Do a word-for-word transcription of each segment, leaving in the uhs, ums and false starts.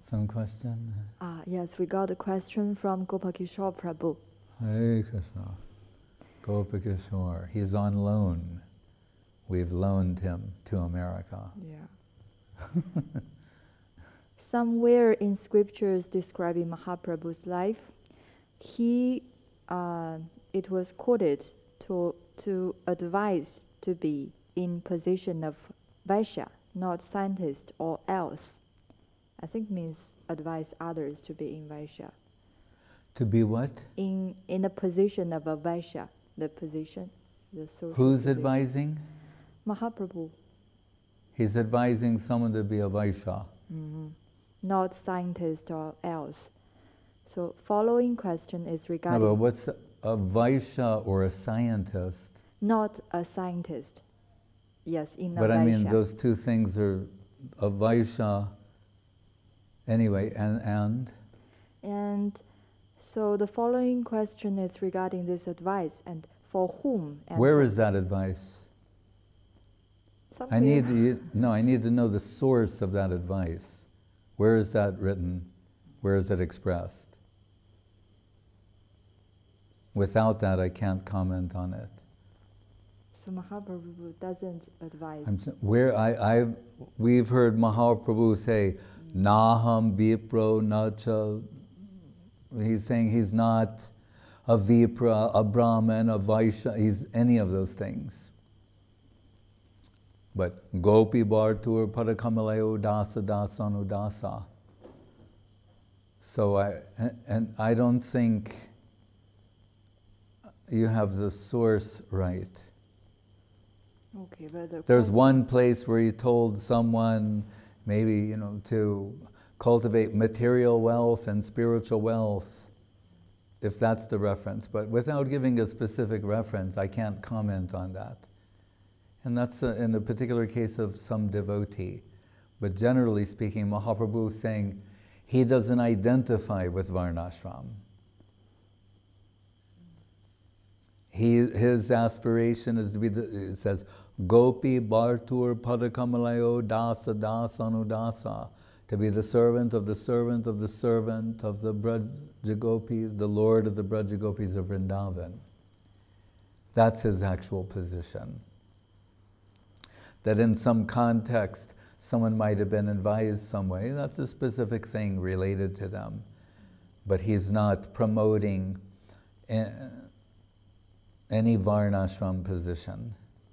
Some question? Ah, yes, we got a question from Gopakishore Prabhu. Hare Krishna. Gopakishore. He's on loan. We've loaned him to America. Yeah. Somewhere in scriptures describing Mahaprabhu's life, he, uh, it was quoted to to advise to be in position of Vaishya, not scientist or else. I think means advise others to be in Vaishya. To be what? In in the position of a Vaishya, the position, the social Who's position. advising? Mahaprabhu. He's advising someone to be a Vaishya. Mm-hmm. Not scientist or else. So following question is regarding... No, but what's a, a Vaishya or a scientist? Not a scientist. Yes, in a But Vaishya. I mean, those two things are a Vaishya anyway, and, and? And so the following question is regarding this advice and for whom? And where for is that advice? somewhere. I need to, no, I need to know the source of that advice. Where is that written? Where is it expressed? Without that, I can't comment on it. So Mahaprabhu doesn't advise. I'm, where I, I, we've heard Mahaprabhu say, "Naham Vipro Nacha." He's saying he's not a Vipra, a Brahman, a Vaishya. He's any of those things. But Gopi Bhartur Padakamalaya Dasa Dasanu Dasa. So I, and I don't think you have the source right. Okay, but the There's question- one place where he told someone, maybe, you know, to cultivate material wealth and spiritual wealth, if that's the reference. But without giving a specific reference, I can't comment on that. And that's a, in a particular case of some devotee. But generally speaking, Mahaprabhu is saying he doesn't identify with Varnashram. He, his aspiration is to be, the, it says, Gopi Bhartur Padakamalaya Dasa Dasanu Dasa, to be the servant of the servant of the servant of the Brajagopis, the Lord of the Brajagopis of Vrindavan. That's his actual position. That in some context, someone might have been advised some way, that's a specific thing related to them. But he's not promoting any Varnashram position.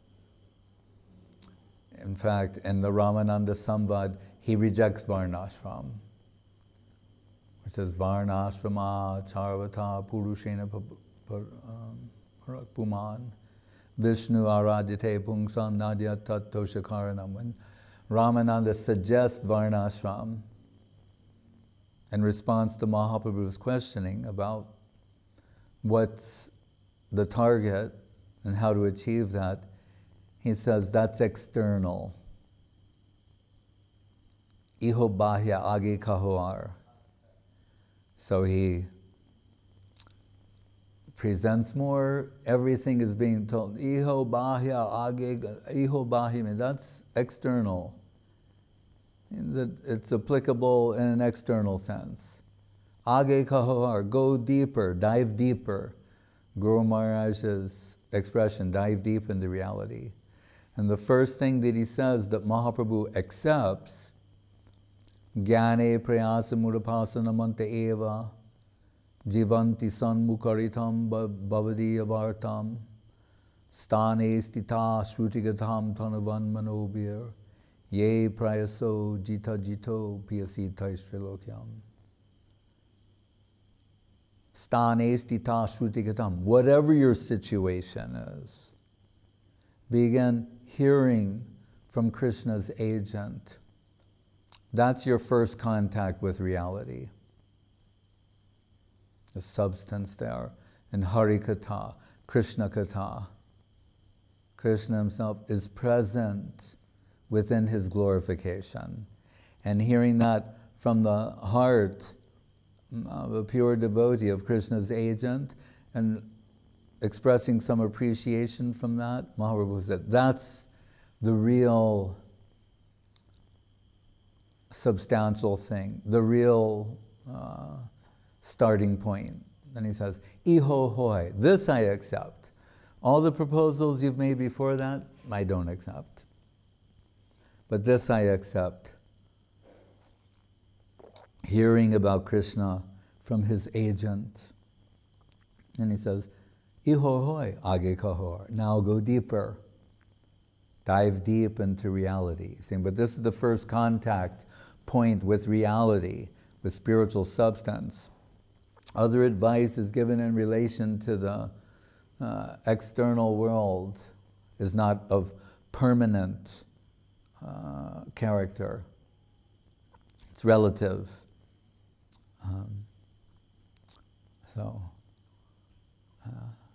In fact, in the Ramananda Samvad, he rejects Varnashram. It says, Varnashrama charvata purushena puman Vishnu aradite pungsan nadya tatto shakaranam. When Ramananda suggests Varnashram in response to Mahaprabhu's questioning about what's the target and how to achieve that, he says that's external. Iho bahya age kahoar. So he presents more, everything is being told. Iho bahya age, iho bahya, that's external. It's applicable in an external sense. Age kahoar, go deeper, dive deeper. Guru Maharaj's expression, dive deep into reality. And the first thing that he says that Mahaprabhu accepts, Jnane prayasa murapasana manta eva, jivanti sanmukaritam bhavadiya vartam, stane stita shrutigatam tanavan manobir, ye prayaso jita jito piyasita ishtrilokyam. Stane stita shrutigatam, whatever your situation is, begin hearing from Krishna's agent. That's your first contact with reality. The substance there. In Harikatha, Krishna Katha, Krishna himself is present within his glorification. And hearing that from the heart of a pure devotee of Krishna's agent and expressing some appreciation from that, Mahaprabhu said, that's the real substantial thing, the real uh, starting point. Then he says, Iho hoi, this I accept. All the proposals you've made before that, I don't accept. But this I accept. Hearing about Krishna from his agent. And he says, Iho hoi, age kahor. Now go deeper. Dive deep into reality. See, but this is the first contact point with reality, with spiritual substance. Other advice is given in relation to the uh, external world, is not of permanent uh, character. It's relative. Um, so, uh,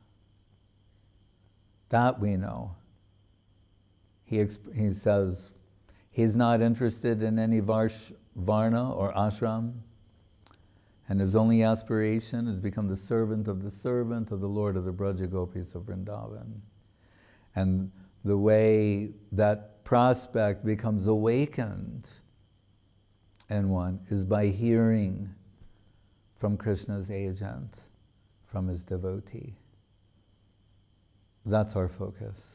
that we know. He, exp- he says he's not interested in any varsh, varna or ashram, and his only aspiration is to become the servant of the servant of the Lord of the Braja Gopis of Vrindavan. And the way that prospect becomes awakened in one is by hearing from Krishna's agent, from his devotee. That's our focus.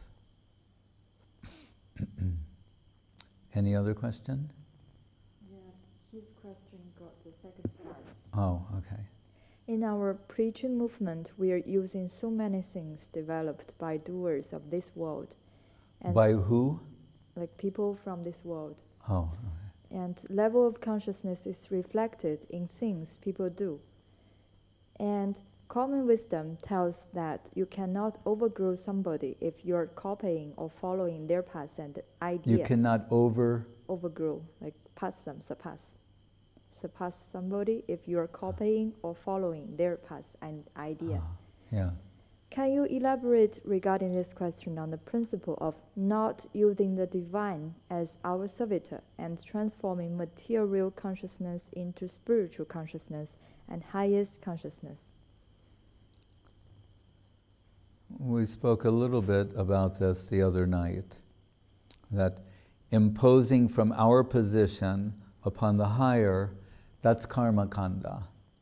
Any other question? Yeah, his question got the second part. Oh, okay. In our preaching movement, we are using so many things developed by doers of this world. And By who? like people from this world. Oh, okay. And level of consciousness is reflected in things people do. And common wisdom tells that you cannot overgrow somebody if you're copying or following their path and idea. You cannot over... Overgrow, like pass them, surpass. Surpass somebody if you're copying or following their path and idea. Uh, yeah. Can you elaborate regarding this question on the principle of not using the divine as our servitor and transforming material consciousness into spiritual consciousness and highest consciousness? We spoke a little bit about this the other night, that imposing from our position upon the higher, that's karma kanda.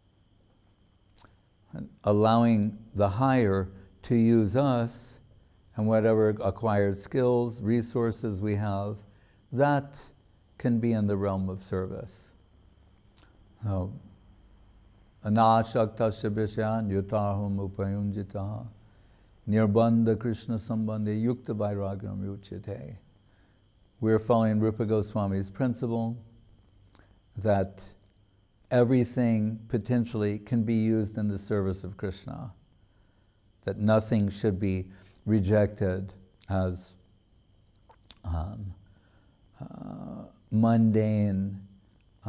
And allowing the higher to use us and whatever acquired skills, resources we have, that can be in the realm of service. So, anashaktasya vishyan yutahum upayunjitaha nirbandha krishna sambandhe yukta vairagyam yuchyate. We're following Rupa Goswami's principle that everything potentially can be used in the service of Krishna, that nothing should be rejected as um, uh, mundane, uh,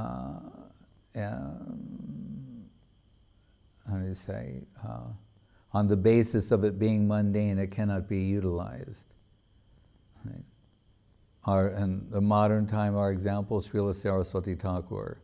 um, how do you say, uh, on the basis of it being mundane, it cannot be utilized. Right? Our, in the modern time, our example is Srila Saraswati Thakur.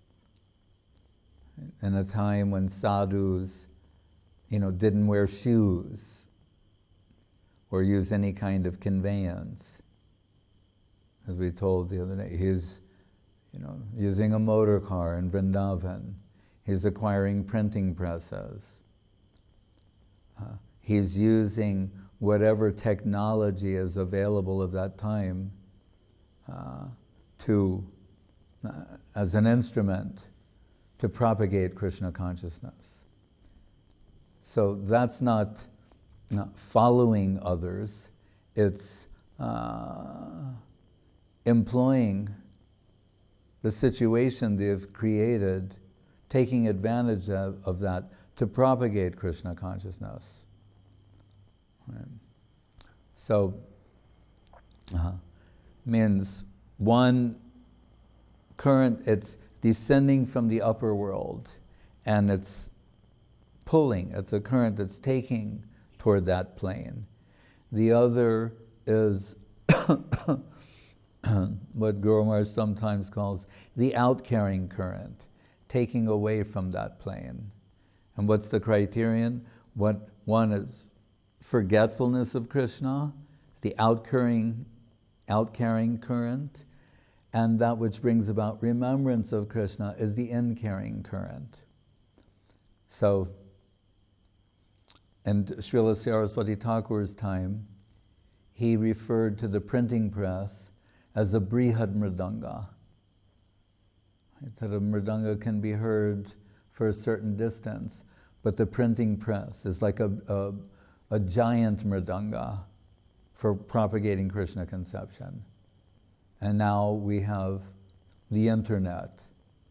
In a time when sadhus, you know, didn't wear shoes or use any kind of conveyance. As we told the other day, he's, you know, using a motor car in Vrindavan. He's acquiring printing presses. Uh, he's using whatever technology is available at that time uh, to, uh, as an instrument to propagate Krishna consciousness. So that's not, not following others, it's uh, employing the situation they've created, taking advantage of, of that to propagate Krishna consciousness. Right. So, uh, means one current, it's descending from the upper world, and it's pulling, it's a current that's taking toward that plane. The other is what Guru Maharaj sometimes calls the out-carrying current, taking away from that plane. And what's the criterion? What, one is forgetfulness of Krishna, it's the out-carrying, out-carrying current, and that which brings about remembrance of Krishna is the in-carrying current. So, in Srila Saraswati Thakur's time, he referred to the printing press as a brihad mridanga. That a mridanga can be heard for a certain distance, but the printing press is like a, a, a giant mridanga for propagating Krishna conception. And now we have the internet.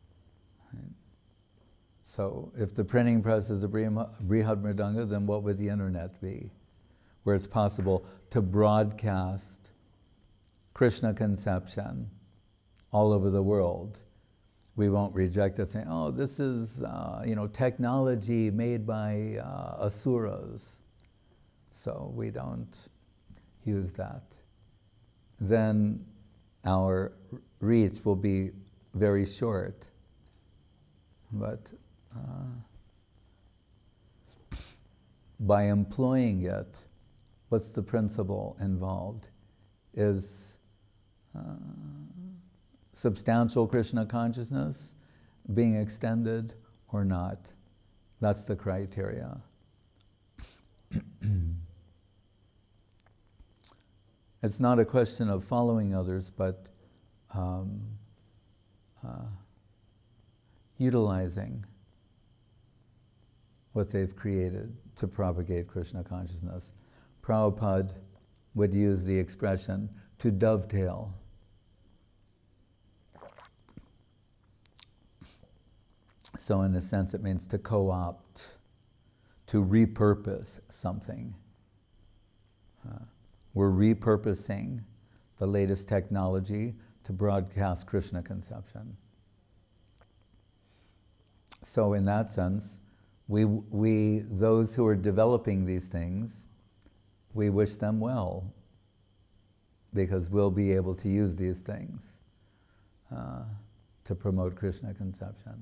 So if the printing press is a brihad mridanga, then what would the internet be? Where it's possible to broadcast Krishna conception all over the world. We won't reject it saying, oh, this is uh, you know, technology made by uh, asuras. So we don't use that. Then our reach will be very short. But uh, by employing it, what's the principle involved? Is uh, substantial Krishna consciousness being extended or not? That's the criteria. It's not a question of following others, but um, uh, utilizing what they've created to propagate Krishna consciousness. Prabhupada would use the expression to dovetail. So in a sense it means to co-opt, to repurpose something. Uh, we're repurposing the latest technology to broadcast Krishna conception. So in that sense, we, we, those who are developing these things, we wish them well, because we'll be able to use these things uh, to promote Krishna conception.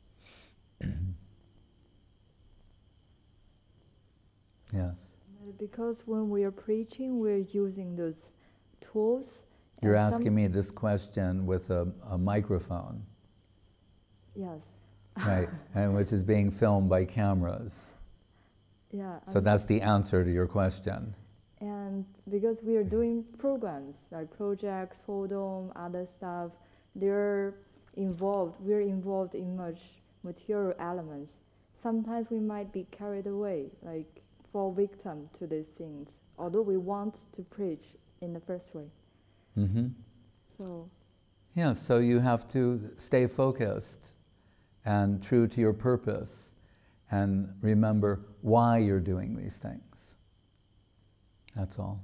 Yes. Because when we are preaching, we're using those tools. You're asking me this question with a, a microphone. Yes. Right, and which is being filmed by cameras. Yeah. So that's the answer to your question. And because we are doing programs like projects, photo, other stuff, they're involved. We're involved in much material elements. Sometimes we might be carried away, like fall victim to these things. Although we want to preach in the first way. Mm-hmm. So. Yeah. So you have to stay focused and true to your purpose, and remember why you're doing these things. That's all.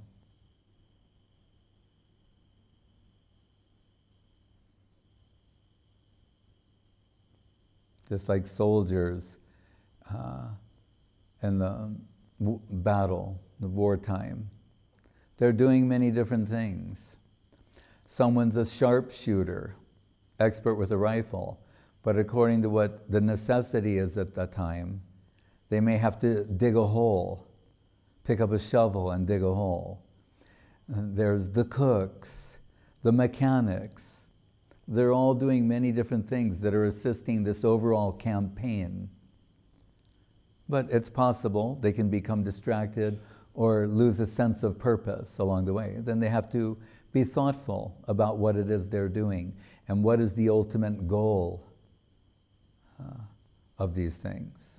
Just like soldiers uh, in the w- battle, the wartime, they're doing many different things. Someone's a sharpshooter, expert with a rifle, but according to what the necessity is at that time, they may have to dig a hole, pick up a shovel and dig a hole. And there's the cooks, the mechanics. They're all doing many different things that are assisting this overall campaign. But it's possible they can become distracted or lose a sense of purpose along the way. Then they have to be thoughtful about what it is they're doing and what is the ultimate goal uh, of these things.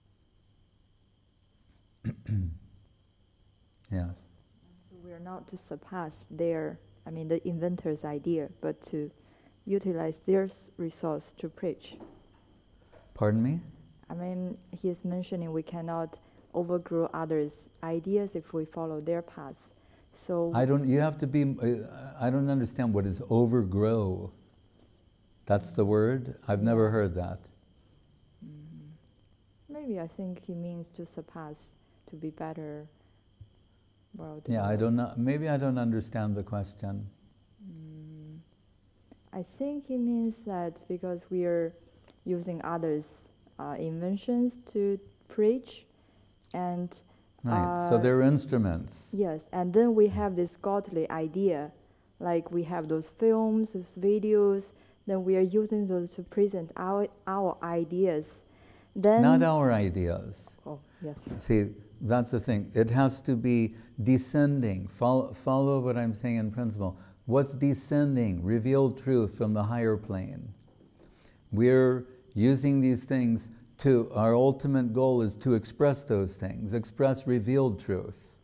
Yes. So we're not to surpass their, I mean, the inventor's idea, but to utilize their resource to preach. Pardon me? I mean, he is mentioning we cannot overgrow others' ideas if we follow their paths. So I don't. You have to be. Uh, I don't understand what is overgrow. That's the word. I've yeah. never heard that. Mm-hmm. Maybe I think he means to surpass, to be better. Well, yeah, I don't know. Maybe I don't understand the question. Mm, I think he means that because we are using others' uh, inventions to preach, and right. uh, so they're instruments. Yes, and then we have this godly idea Like we have those films, those videos, then we are using those to present our, our ideas. Then Not our ideas. Oh, yes. See, that's the thing. It has to be descending. Follow, follow what I'm saying in principle. What's descending? Revealed truth from the higher plane. We're using these things to, our ultimate goal is to express those things, express revealed truth.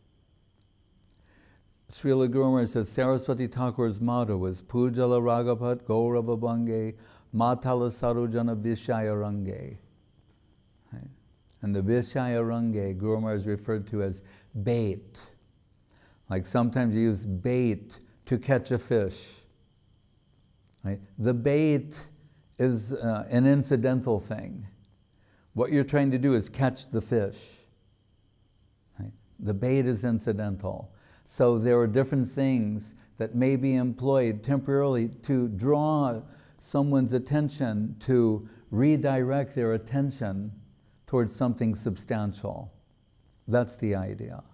Srila Guru Maharaj says Saraswati Thakur's motto was Pujala Ragapat Gaurava Bange Matala Sarujana Vishaya Range. Right? And the Vishaya Range, Guru Maharaj is referred to as bait. Like sometimes you use bait to catch a fish. Right? The bait is uh, an incidental thing. What you're trying to do is catch the fish. Right? The bait is incidental. So there are different things that may be employed temporarily to draw someone's attention, to redirect their attention towards something substantial. That's the idea.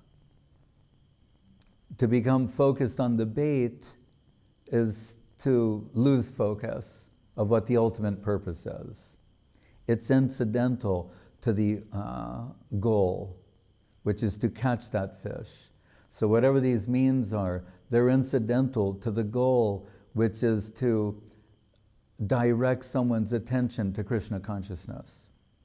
To become focused on the bait is to lose focus of what the ultimate purpose is. It's incidental to the uh, goal, which is to catch that fish. So whatever these means are, they're incidental to the goal, which is to direct someone's attention to Krishna consciousness.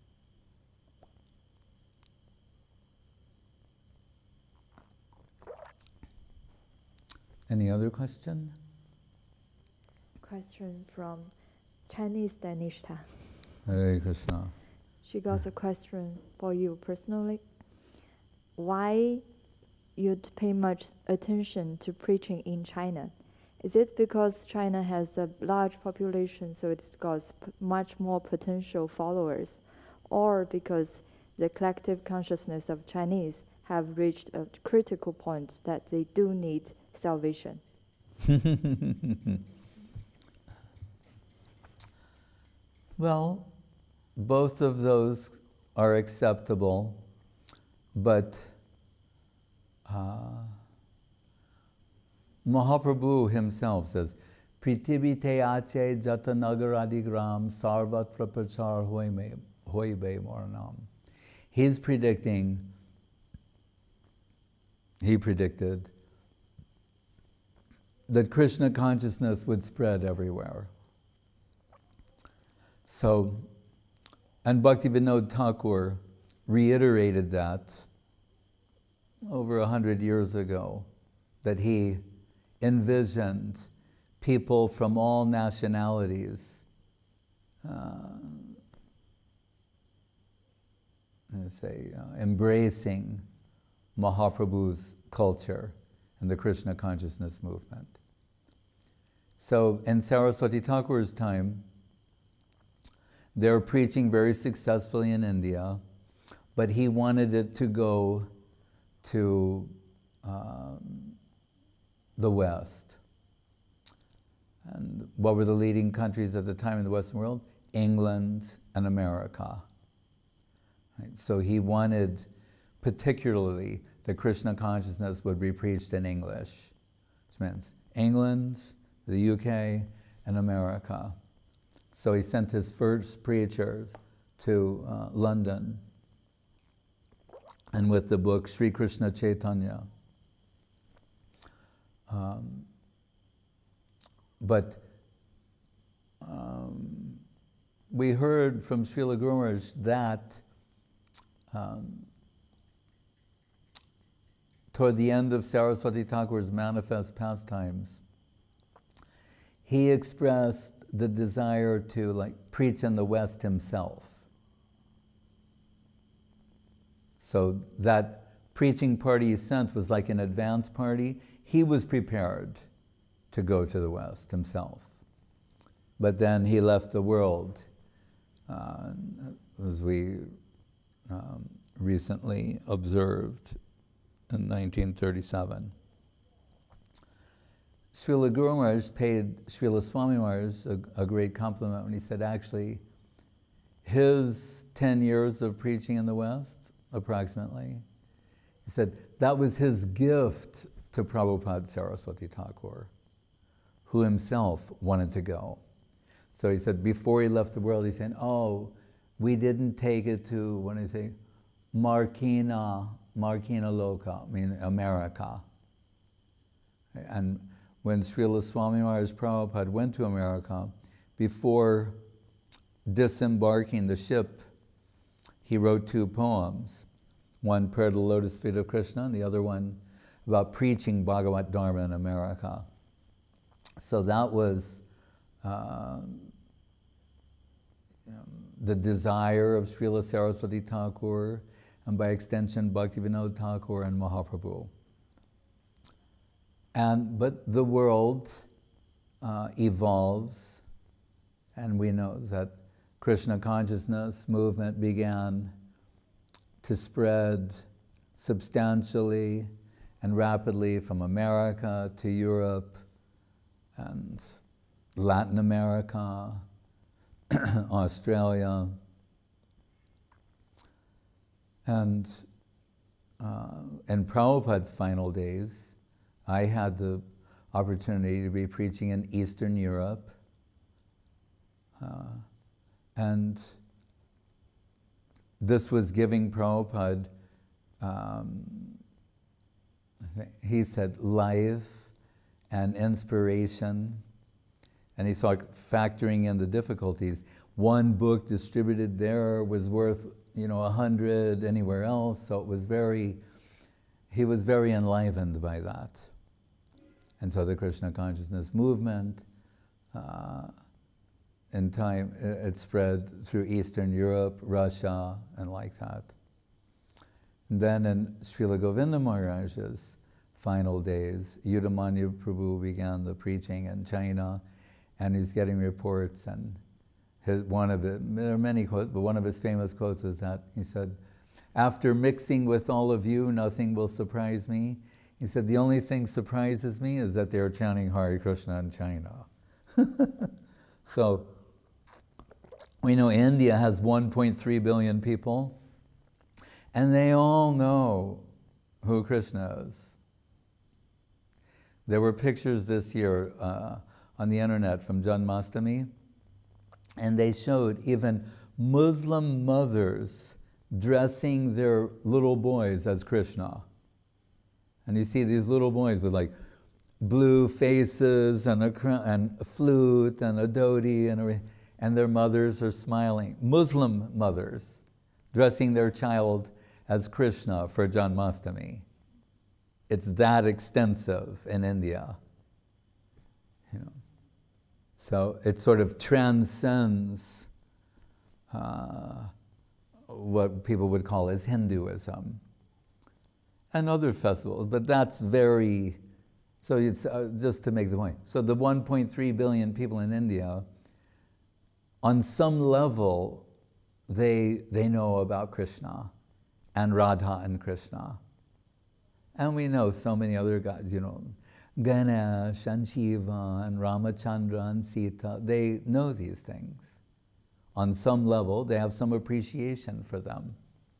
Any other question? Question from Chinese Danishta. Hare Krishna. She got a question for you personally. Why you'd pay much attention to preaching in China? Is it because China has a large population, so it's got p- much more potential followers, or because the collective consciousness of Chinese have reached a critical point that they do need salvation? Well, both of those are acceptable, but uh, Mahaprabhu himself says, Prithivi te ache jata nagaradigram sarvat prapachar hoibe moranam. He's predicting, he predicted that Krishna consciousness would spread everywhere. So, and Bhaktivinoda Thakur reiterated that over a hundred years ago, that he envisioned people from all nationalities, uh, let's say, uh, embracing Mahaprabhu's culture and the Krishna consciousness movement. So in Saraswati Thakur's time, they were preaching very successfully in India, but he wanted it to go to um, the West. And what were the leading countries at the time in the Western world? England and America. Right? So he wanted particularly that Krishna consciousness would be preached in English. Which means England, the U K, and America. So he sent his first preachers to uh, London, and with the book Sri Krishna Chaitanya. Um, but um, we heard from Srila Guru Maharaj that um, toward the end of Saraswati Thakur's manifest pastimes, he expressed the desire to like preach in the West himself. So that preaching party he sent was like an advance party. He was prepared to go to the West himself. But then he left the world, uh, as we um, recently observed in nineteen thirty-seven. Srila Guru Maharaj paid Srila Swami Maharaj a, a great compliment when he said, actually, his ten years of preaching in the West, approximately, he said, that was his gift to Prabhupada Saraswati Thakur. who himself wanted to go. So he said before he left the world, he said, oh, we didn't take it to, when I say, Markina, Markina Loka, I mean America. And when Srila Swami Maharaj Prabhupada went to America, before disembarking the ship, he wrote two poems. One, Prayer to the Lotus Feet of Krishna, and the other one about preaching Bhagavad Dharma in America. So that was uh, you know, the desire of Srila Saraswati Thakur, and by extension Bhaktivinoda Thakur and Mahaprabhu. And, but the world uh, evolves, and we know that Krishna consciousness movement began to spread substantially and rapidly from America to Europe and Latin America, Australia. And uh, in Prabhupada's final days, I had the opportunity to be preaching in Eastern Europe. Uh, and this was giving Prabhupada, um, he said, life and inspiration. And he's like factoring in the difficulties. One book distributed there was worth, you know, a hundred anywhere else. So it was very, he was very enlivened by that. And so the Krishna consciousness movement, uh, in time, it spread through Eastern Europe, Russia, and like that. And then in Srila Govinda Maharaj's final days, Yudhamanya Prabhu began the preaching in China, and he's getting reports, and his, one of it, there are many quotes, but one of his famous quotes was that, he said, after mixing with all of you, nothing will surprise me. He said, the only thing surprises me is that they're chanting Hare Krishna in China. So, we know India has one point three billion people, and they all know who Krishna is. There were pictures this year uh, on the internet from Janmashtami, and they showed even Muslim mothers dressing their little boys as Krishna. And you see these little boys with like blue faces and a, and a flute and a dhoti, and, a, and their mothers are smiling. Muslim mothers dressing their child as Krishna for Janmashtami. It's that extensive in India. You know. So it sort of transcends uh, what people would call as Hinduism and other festivals, but that's very, so it's uh, just to make the point. So the one point three billion people in India, on some level, they, they know about Krishna and Radha and Krishna. And we know so many other gods, you know, Ganesh and Shiva and Ramachandra and Sita, they know these things. On some level, they have some appreciation for them.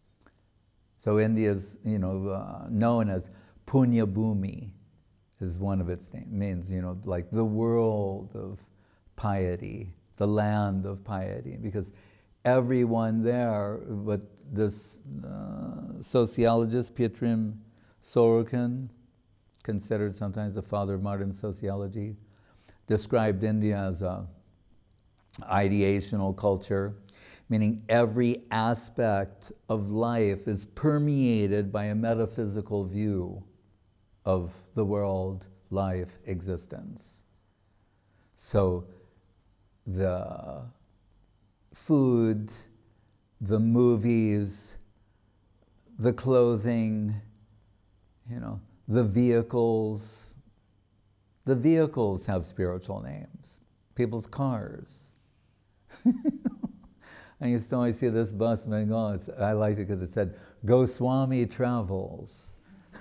So India's, you know, uh, known as Punya Bhumi is one of its names. Means, you know, like the world of piety, the land of piety, because everyone there, but this uh, sociologist, Pietrim Sorokin, considered sometimes the father of modern sociology, described India as a ideational culture, meaning every aspect of life is permeated by a metaphysical view of the world, life, existence. So the food, the movies, the clothing, you know, the vehicles, the vehicles have spiritual names. People's cars. I used to always see this bus in Bengal. I liked it because it said, Goswami Travels.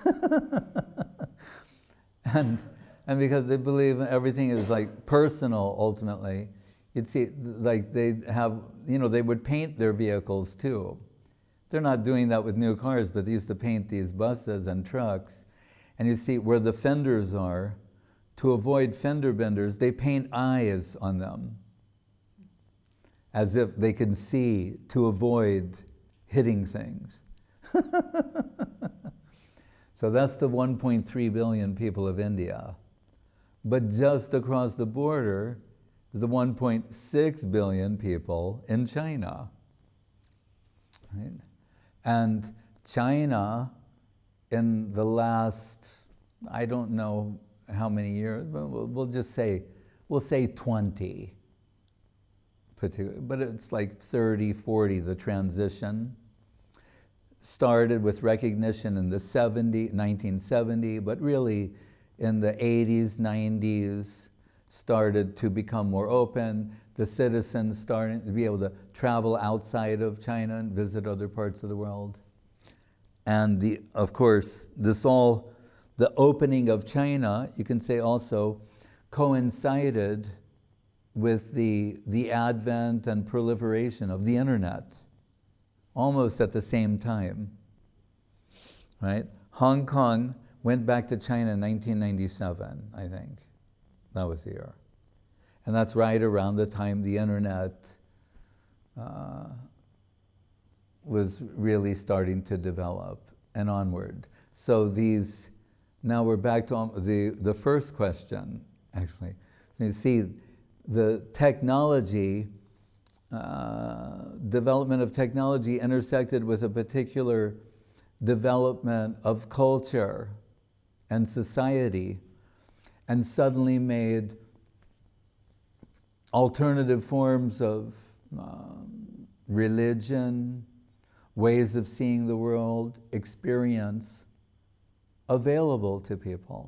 and, and because they believe everything is like personal ultimately, you'd see like they have, you know, they would paint their vehicles too. They're not doing that with new cars, but they used to paint these buses and trucks. And you see where the fenders are, to avoid fender benders, they paint eyes on them as if they can see to avoid hitting things. So that's the one point three billion people of India. But just across the border is the one point six billion people in China. Right? And China, in the last, I don't know how many years, but we'll, we'll just say, we'll say twenty, particular, but it's like thirty, forty, the transition. Started with recognition in the seventies, nineteen seventy, but really in the eighties, nineties, started to become more open. The citizens started to be able to travel outside of China and visit other parts of the world. And the, of course, this all, the opening of China, you can say also, coincided with the, the advent and proliferation of the internet, almost at the same time, right? Hong Kong went back to China in nineteen ninety-seven, I think. That was the year. And that's right around the time the internet uh, was really starting to develop and onward. So these, now we're back to the, the first question, actually. So you see, the technology, uh, development of technology intersected with a particular development of culture and society, and suddenly made alternative forms of um, religion, ways of seeing the world, experience available to people.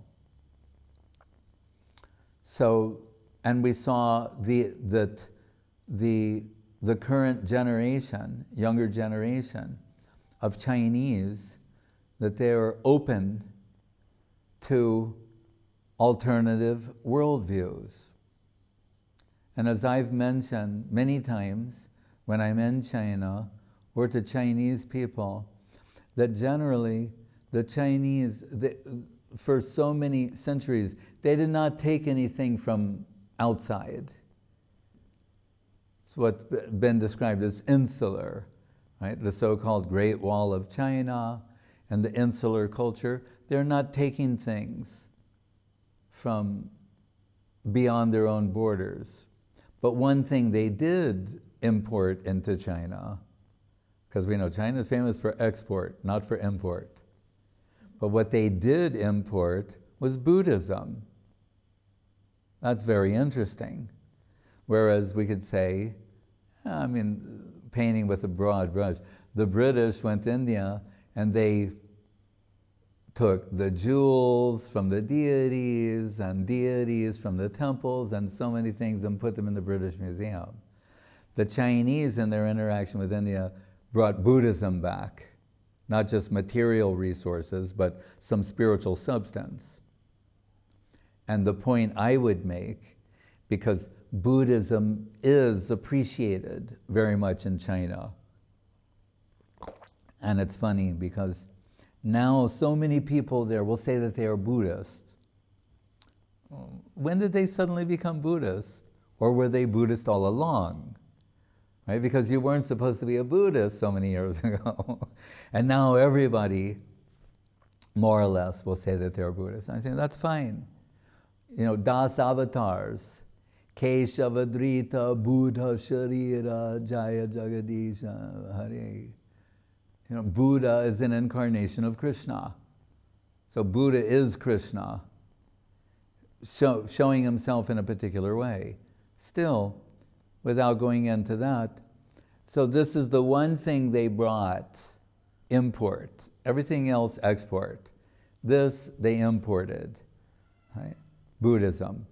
So, and we saw the, that the, the current generation, younger generation of Chinese, that they are open to alternative worldviews. And as I've mentioned many times when I'm in China or to Chinese people, that generally the Chinese, they, for so many centuries, they did not take anything from outside. It's what's been described as insular, right? The so-called Great Wall of China and the insular culture, they're not taking things from beyond their own borders. But one thing they did import into China, because we know China is famous for export, not for import. But what they did import was Buddhism. That's very interesting. Whereas we could say, I mean, painting with a broad brush, the British went to India and they took the jewels from the deities and deities from the temples and so many things and put them in the British Museum. The Chinese, in their interaction with India, brought Buddhism back. Not just material resources, but some spiritual substance. And the point I would make, because Buddhism is appreciated very much in China. And it's funny because now so many people there will say that they are Buddhist. When did they suddenly become Buddhist? Or were they Buddhist all along? Right? Because you weren't supposed to be a Buddhist so many years ago. And now everybody, more or less, will say that they're Buddhist. And I say, that's fine. You know, Das avatars. Keshavadrita Buddha Sharira Jaya Jagadisha Hare. You know, Buddha is an incarnation of Krishna. So Buddha is Krishna, show, showing himself in a particular way. Still, without going into that, so this is the one thing they brought, import. Everything else, export. This, they imported, right? Buddhism.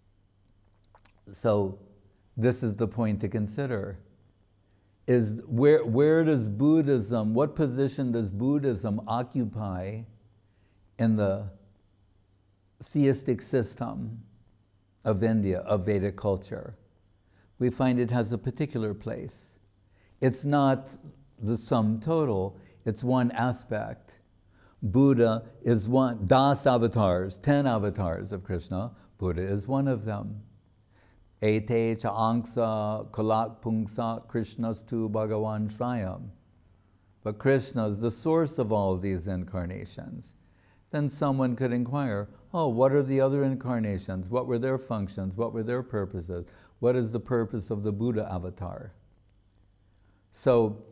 So this is the point to consider. Is where, where does Buddhism, what position does Buddhism occupy in the theistic system of India, of Vedic culture? We find it has a particular place. It's not the sum total, it's one aspect. Buddha is one, das avatars, ten avatars of Krishna. Buddha is one of them. Ete cha angsa kalat pungsa Krishnastu Bhagavan Shrayam. But Krishna is the source of all of these incarnations. Then someone could inquire, oh, what are the other incarnations? What were their functions? What were their purposes? What is the purpose of the Buddha avatar? So,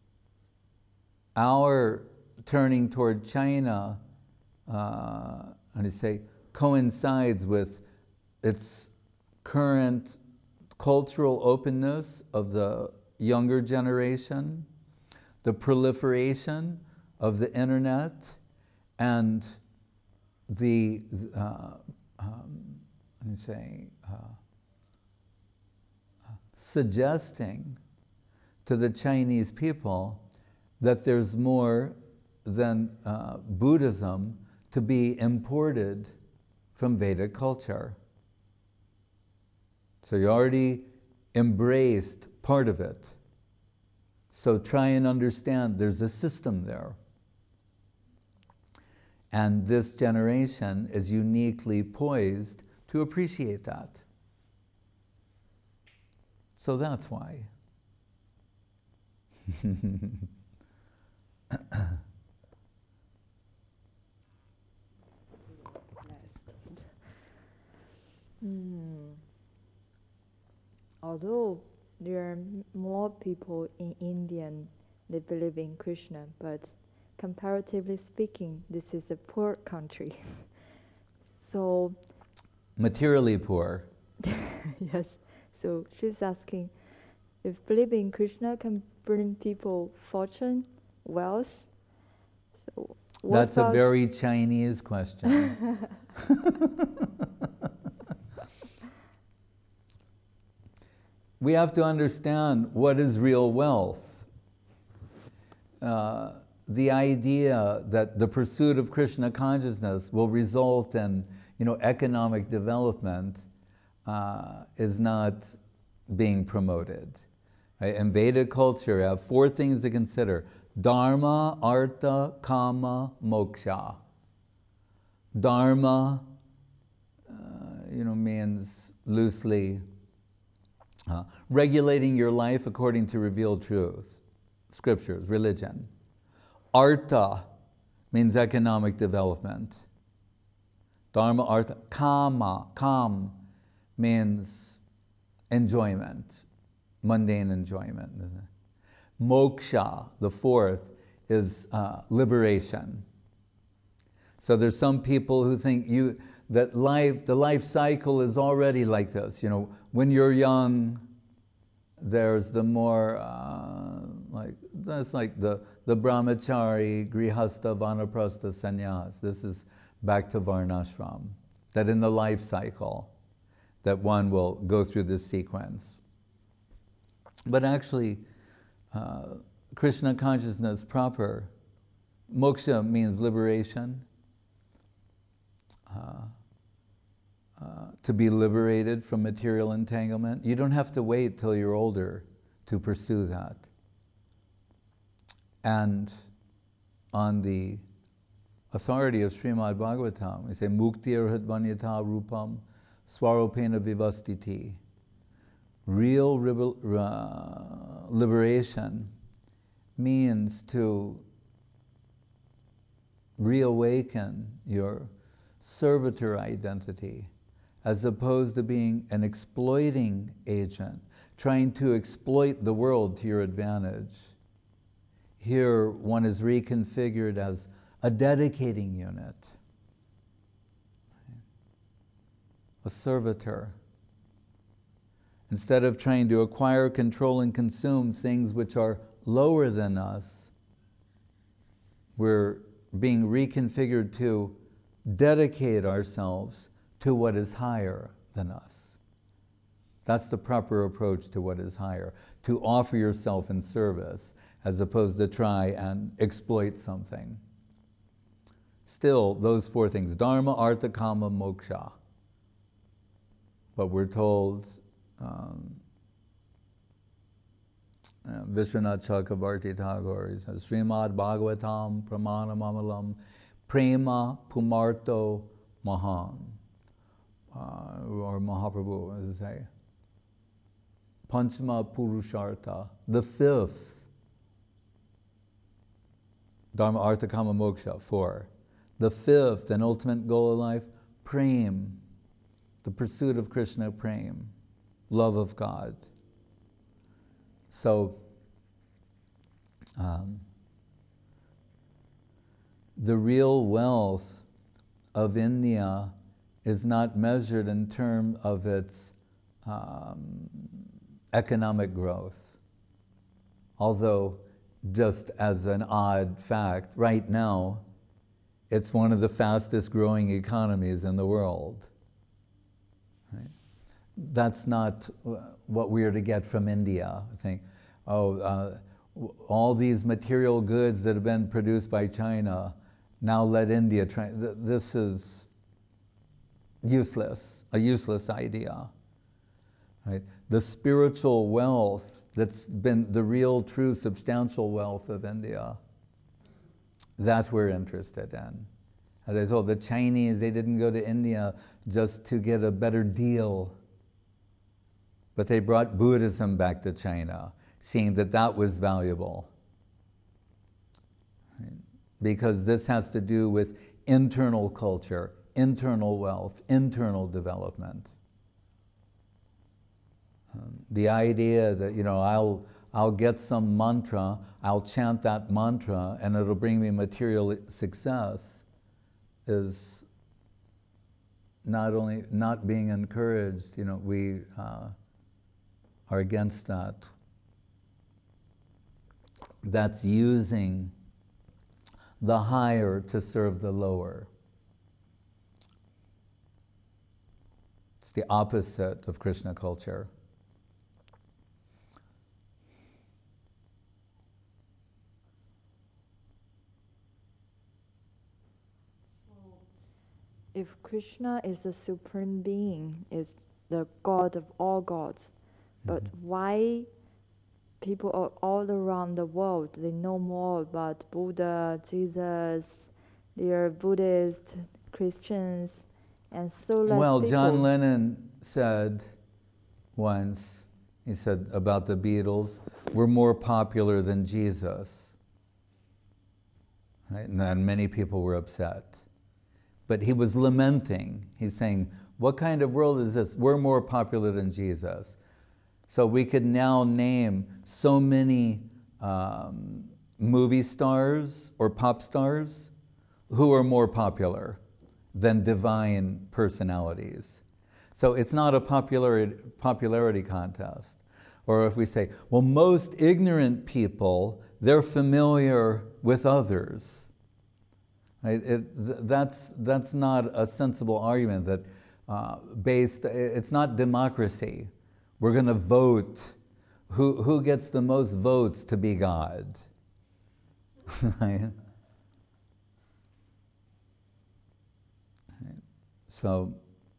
our turning toward China, uh, and I say, coincides with its current cultural openness of the younger generation, the proliferation of the internet, and the, uh, um, let me say, uh, suggesting to the Chinese people that there's more than uh, Buddhism to be imported from Vedic culture. So you already embraced part of it. So try and understand there's a system there. And this generation is uniquely poised to appreciate that. So that's why. Hmm. Although there are m- more people in India, they believe in Krishna, but comparatively speaking, this is a poor country. So, Materially poor. yes. So she's asking if believing in Krishna can bring people fortune, wealth. So what That's a about very Chinese question. We have to understand what is real wealth. Uh, the idea that the pursuit of Krishna consciousness will result in, you know, economic development uh, is not being promoted. Right? In Vedic culture, you have four things to consider: dharma, artha, kama, moksha. Dharma, uh, you know, means loosely uh, regulating your life according to revealed truth, scriptures, religion. Artha means economic development. Dharma, artha, kama, kam means enjoyment, mundane enjoyment. Moksha, the fourth, is uh, liberation. So there's some people who think you that life, the life cycle is already like this. You know, when you're young, there's the more uh, like that's like the the brahmachari, grihastha, vanaprastha, sannyas. This is back to varnashram. That in the life cycle, that one will go through this sequence. But actually, uh, Krishna consciousness proper, moksha means liberation. Uh, uh, to be liberated from material entanglement. You don't have to wait till you're older to pursue that. And on the authority of Srimad Bhagavatam, we say, Muktir Hridvanyata Rupam Swarupena Vivastiti. Real rebel, uh, liberation means to reawaken your servitor identity, as opposed to being an exploiting agent, trying to exploit the world to your advantage. Here, one is reconfigured as a dedicating unit, a servitor. Instead of trying to acquire, control, and consume things which are lower than us, we're being reconfigured to dedicate ourselves to what is higher than us. That's the proper approach to what is higher, to offer yourself in service as opposed to try and exploit something. Still, those four things, dharma, artha, kama, moksha. But we're told, um, uh, Vishwanath Chakrabarti Tagore, he says, Srimad Bhagavatam Pramanam Amalam Prema Pumarto Mahan. uh, or Mahaprabhu, what does it say? Panchama Purushartha, the fifth. Dharma, Artha, Kama, Moksha, four. The fifth and ultimate goal of life, Prem, the pursuit of Krishna Prem, love of God. So, um, the real wealth of India is not measured in terms of its um, economic growth. Although, just as an odd fact, right now, it's one of the fastest growing economies in the world. Right? That's not what we are to get from India. I think, oh, uh, all these material goods that have been produced by China, now let India try. This is useless, a useless idea. Right? The spiritual wealth that's been the real, true, substantial wealth of India, that we're interested in. As I told the Chinese, they didn't go to India just to get a better deal, but they brought Buddhism back to China, seeing that that was valuable. Right? Because this has to do with internal culture, internal wealth, internal development. Um, the idea that, you know, I'll, I'll get some mantra, I'll chant that mantra, and it'll bring me material success is not only not being encouraged, you know, we uh, are against that. That's using the higher to serve the lower. It's the opposite of Krishna culture. If Krishna is the supreme being, is the God of all gods, but mm-hmm. why people are all around the world, they know more about Buddha, Jesus, they are Buddhist, Christians, and so less Well, people. John Lennon said once, he said about the Beatles, we're more popular than Jesus. Right? And then many people were upset. But he was lamenting. He's saying, what kind of world is this? We're more popular than Jesus. So we could now name so many um, movie stars or pop stars who are more popular than divine personalities. So it's not a popularity, popularity contest. Or if we say, well, most ignorant people, they're familiar with others. Right? It, th- that's, that's not a sensible argument that uh, based, it's not democracy. We're going to vote who, who gets the most votes to be God. Right? So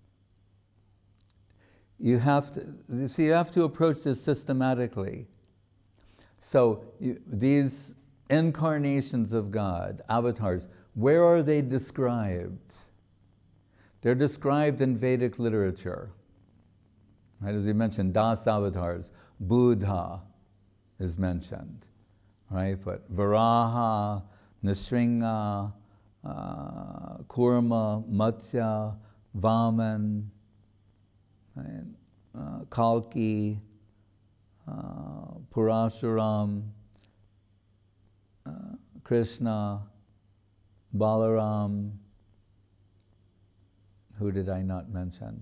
you have to, you see, you have to approach this systematically. So you, these incarnations of God, avatars, where are they described? They're described in Vedic literature. Right? As you mentioned, Das avatars, Buddha is mentioned. Right? But Varaha, Nrsimha, uh, Kurma, Matsya, Vaman, right? uh, Kalki, uh, Parashuram, uh, Krishna, Balaram. Who did I not mention?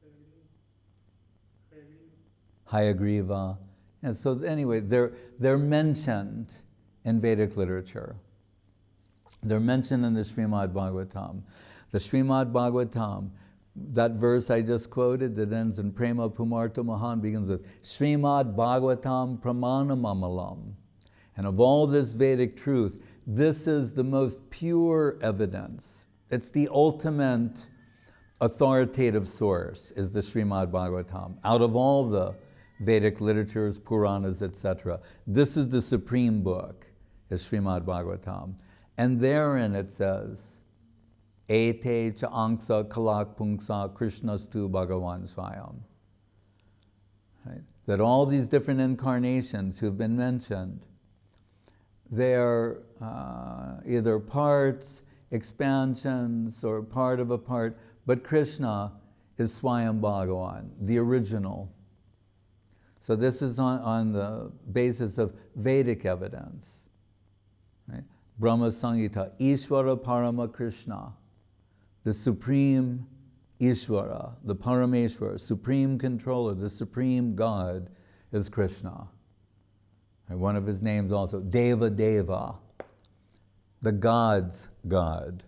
Hayagriva. And so anyway, they're, they're mentioned in Vedic literature. They're mentioned in the Srimad Bhagavatam. The Srimad Bhagavatam, that verse I just quoted that ends in Prema Pumarta Mahan begins with Srimad Bhagavatam Pramanamamalam. And of all this Vedic truth, this is the most pure evidence. It's the ultimate authoritative source, is the Srimad Bhagavatam. Out of all the Vedic literatures, Puranas, et cetera, this is the supreme book, is Srimad Bhagavatam. And therein it says, Ete cha angsa kalak pungsa Krishnastu Bhagavan Swayam. Right? That all these different incarnations who've been mentioned, they're uh, either parts, expansions, or part of a part, but Krishna is Swayam Bhagavan, the original. So this is on, on the basis of Vedic evidence. Right? Brahma Samhita, Ishvara Parama Krishna, the supreme Ishvara, the Parameshwara, supreme controller, the supreme God is Krishna. And one of his names also, Deva Deva, the God's God.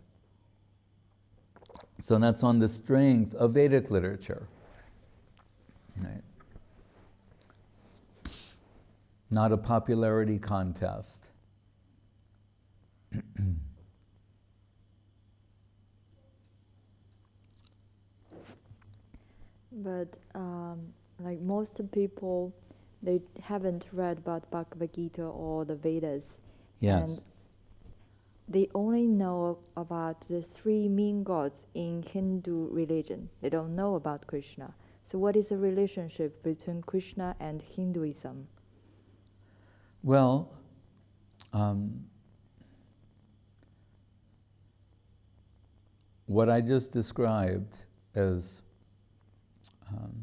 So that's on the strength of Vedic literature. Right? Not a popularity contest. But um, like most people, they haven't read about Bhagavad Gita or the Vedas. Yes. And they only know about the three main gods in Hindu religion. They don't know about Krishna. So what is the relationship between Krishna and Hinduism? Well, um, what I just described is um,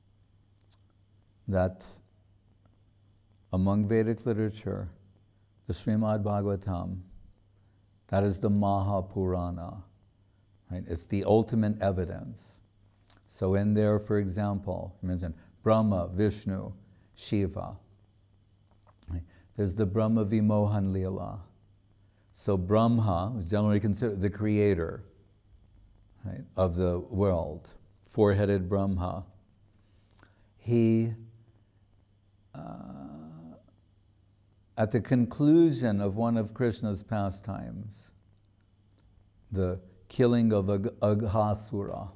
that among Vedic literature, the Srimad Bhagavatam, that is the Mahapurana, right? It's the ultimate evidence. So in there, for example, you mentioned Brahma, Vishnu, Shiva. Right? There's the Brahma Vimohan Leela. So Brahma is generally considered the creator, right, of the world, four-headed Brahma. He, uh, at the conclusion of one of Krishna's pastimes, the killing of Ag- Aghasura,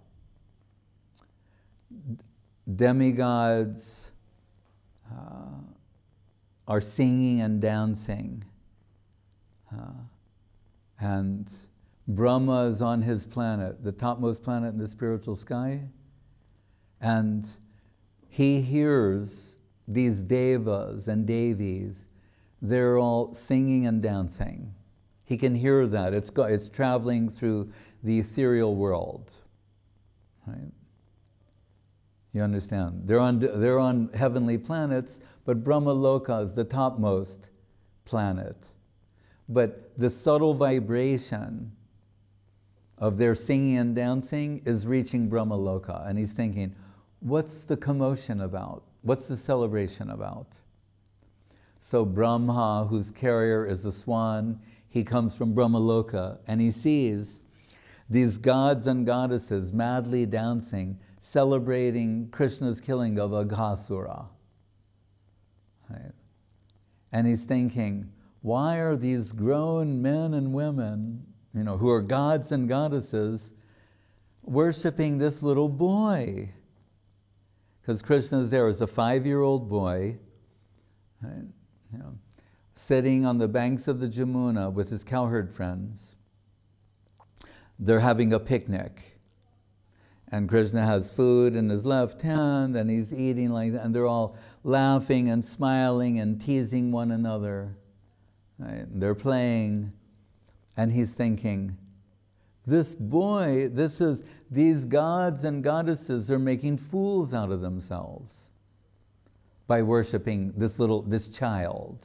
demigods uh, are singing and dancing, uh, and Brahma is on his planet, the topmost planet in the spiritual sky, and he hears these devas and devis. They're all singing and dancing. He can hear that. It's go, it's traveling through the ethereal world. Right? You understand? They're on they're on heavenly planets, but Brahma Loka is the topmost planet. But the subtle vibration of their singing and dancing is reaching Brahma Loka, and he's thinking, what's the commotion about? What's the celebration about? So Brahma, whose carrier is a swan, he comes from Brahmaloka, and he sees these gods and goddesses madly dancing, celebrating Krishna's killing of Aghasura. Right? And he's thinking, why are these grown men and women, you know, who are gods and goddesses, worshiping this little boy? Because Krishna's there as a five-year-old boy, right? You know, sitting on the banks of the Jamuna with his cowherd friends. They're having a picnic. And Krishna has food in his left hand, and he's eating like that, and they're all laughing and smiling and teasing one another. Right? They're playing, and he's thinking, this boy, this is, these gods and goddesses are making fools out of themselves by worshiping this little, this child.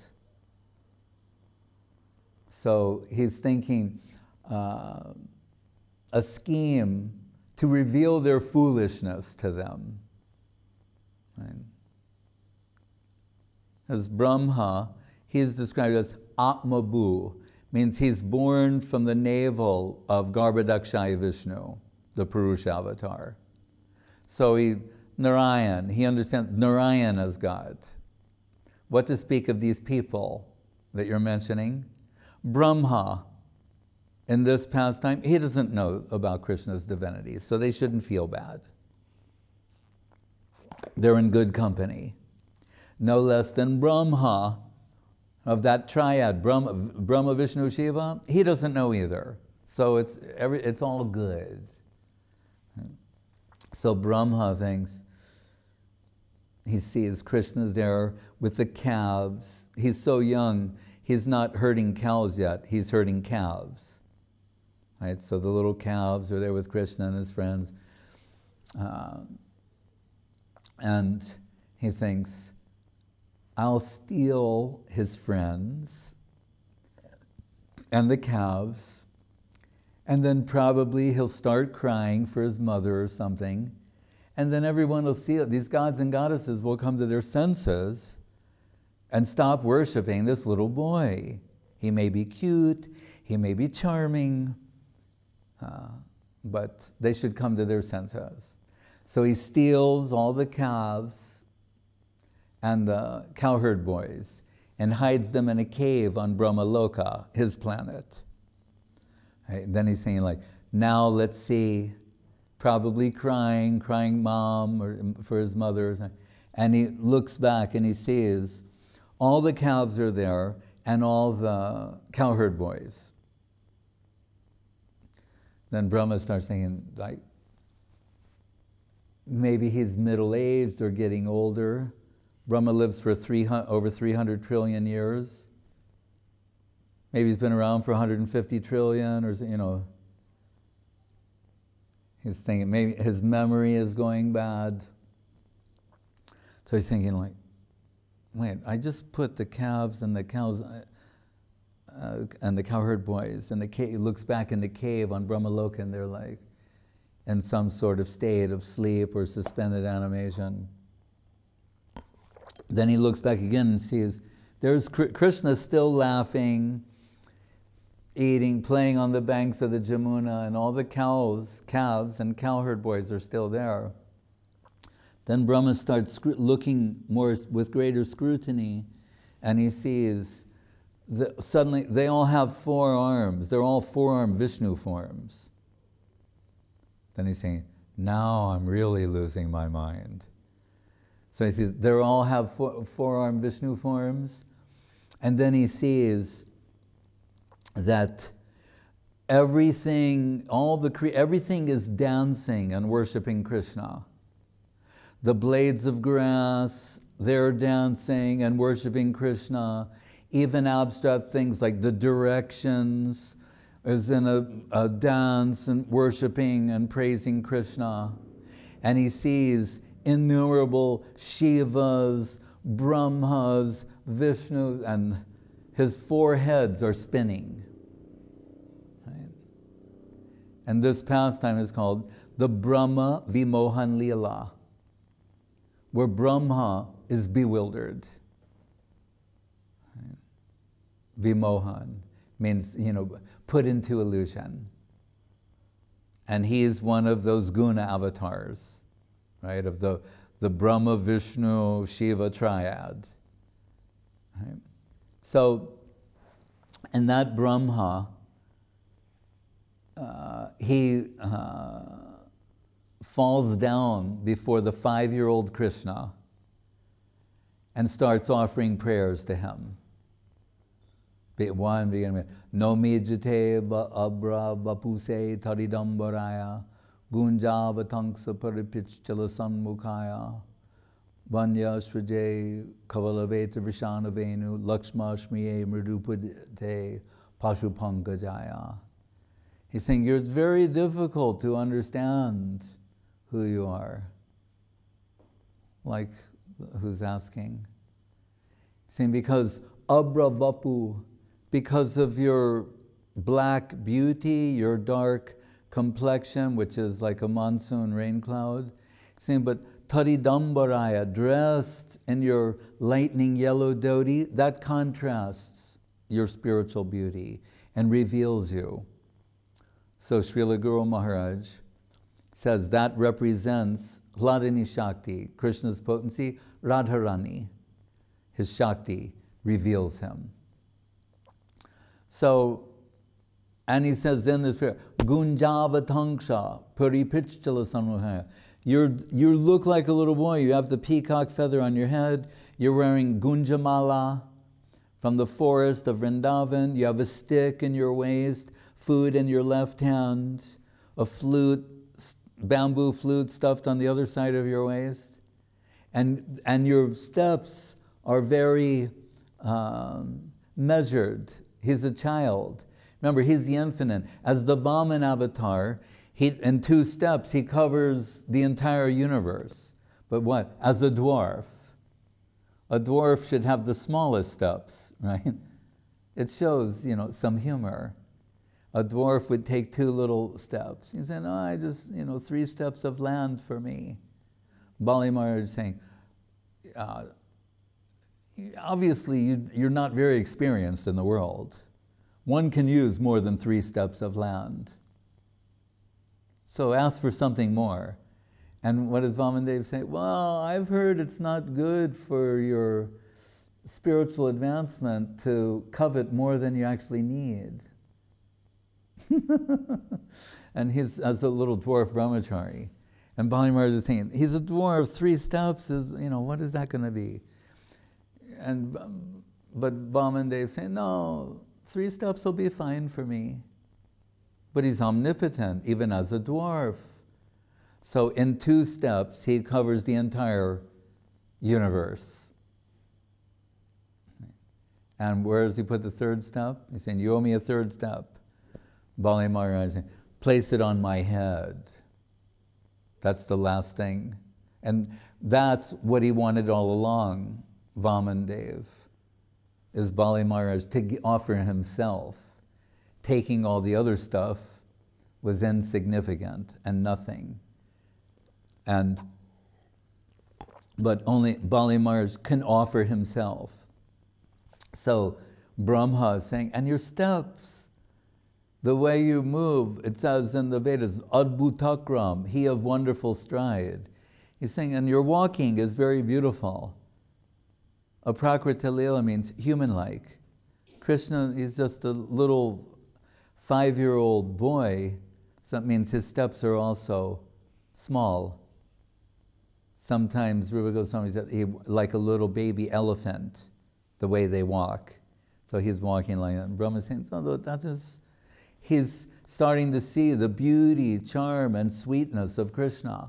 So he's thinking uh, a scheme to reveal their foolishness to them. Right? As Brahma, he is described as Atmabhu, means he's born from the navel of Garbhodakshaya Vishnu, the Purusha avatar. So he, Narayan, he understands Narayan as God. What to speak of these people that you're mentioning? Brahma, in this pastime, he doesn't know about Krishna's divinity, so they shouldn't feel bad. They're in good company. No less than Brahma, of that triad, Brahma, Brahma Vishnu, Shiva, he doesn't know either. So it's, every, it's all good. So Brahma thinks, he sees Krishna there with the calves. He's so young, he's not herding cows yet, he's herding calves. Right? So the little calves are there with Krishna and his friends. Uh, and he thinks, I'll steal his friends and the calves, and then probably he'll start crying for his mother or something, and then everyone will see it. These gods and goddesses will come to their senses and stop worshiping this little boy. He may be cute, he may be charming, uh, but they should come to their senses. So he steals all the calves and the cowherd boys and hides them in a cave on Brahmaloka, his planet. Right? Then he's saying like, now let's see, probably crying, crying mom or for his mother. And he looks back and he sees all the calves are there and all the cowherd boys. Then Brahma starts thinking, like, maybe he's middle-aged or getting older. Brahma lives for three, over three hundred trillion years. Maybe he's been around for one hundred fifty trillion, or, you know. He's thinking maybe his memory is going bad. So he's thinking like, wait, I just put the calves and the cows uh, and the cowherd boys in the cave. He looks back in the cave on Brahmaloka and they're like in some sort of state of sleep or suspended animation. Then he looks back again and sees there's Krishna still laughing, eating, playing on the banks of the Jamuna, and all the cows, calves and cowherd boys are still there. Then Brahma starts looking more with greater scrutiny, and he sees that suddenly they all have four arms. They're all four-armed Vishnu forms. Then he's saying, now I'm really losing my mind. So he sees they all have four, four-armed Vishnu forms, and then he sees that everything, all the cre- everything is dancing and worshiping Krishna. The blades of grass, they're dancing and worshiping Krishna. Even abstract things like the directions is in a, a dance and worshiping and praising Krishna. And he sees innumerable Shivas, Brahmas, Vishnu, and his four heads are spinning. Right? And this pastime is called the Brahma Vimohan Leela, where Brahma is bewildered. Right? Vimohan means, you know, put into illusion. And he is one of those guna avatars, right, of the, the Brahma, Vishnu, Shiva triad. Right? So, and that Brahma, uh, he uh, falls down before the five-year-old Krishna and starts offering prayers to him. One beginning with No mijate abra vapuse taridambaraya gunjavatansa paripicchala sanmukhaya Vanya Shrije Kavalaveta Vishanavenu Lakshmashmiye Mridupade Pashupankajaya. He's saying it's very difficult to understand who you are. Like, who's asking? He's saying because Abravapu, because of your black beauty, your dark complexion, which is like a monsoon rain cloud. He's saying, but Taridambaraya, dressed in your lightning yellow dhoti, that contrasts your spiritual beauty and reveals you. So Srila Guru Maharaj says that represents Hladini Shakti, Krishna's potency. Radharani, his Shakti, reveals him. So, and he says in this prayer, Gunjavatanksha Puripicchala Samuhaya. You're, you look like a little boy. You have the peacock feather on your head. You're wearing Gunjamala from the forest of Vrindavan. You have a stick in your waist food in your left hand, a flute, bamboo flute stuffed on the other side of your waist, and, and your steps are very um, measured. He's a child. Remember, he's the infinite. As the Vaman avatar, he, in two steps, he covers the entire universe. But what? As a dwarf. A dwarf should have the smallest steps, right? It shows, you know, some humor. A dwarf would take two little steps. He said, "No, I just, you know, three steps of land for me." Bali Maharaj is saying, uh, obviously you, you're not very experienced in the world. One can use more than three steps of land. So ask for something more. And what does Vamandev say? Well, I've heard it's not good for your spiritual advancement to covet more than you actually need. And he's as a little dwarf brahmachari. And Bali Maharaj is saying, he's a dwarf, three steps is, you know, what is that going to be? And but Vamandev is saying, no, three steps will be fine for me. But he's omnipotent, even as a dwarf. So in two steps, he covers the entire universe. And where does he put the third step? He's saying, you owe me a third step. Bali Maharaj is saying, place it on my head. That's the last thing. And that's what he wanted all along, Vamandev, is Bali Maharaj to offer himself. Taking all the other stuff was insignificant and nothing. And, but only Bali Maharaj can offer himself. So Brahma is saying, and your steps, the way you move, it says in the Vedas, Adbhutakram, he of wonderful stride. He's saying, and your walking is very beautiful. Aprakrita Leela means human-like. Krishna is just a little five-year-old boy, so that means his steps are also small. Sometimes Rupa Goswami said, he, like a little baby elephant, the way they walk. So he's walking like that. And Brahma is saying, oh, that is, he's starting to see the beauty, charm, and sweetness of Krishna.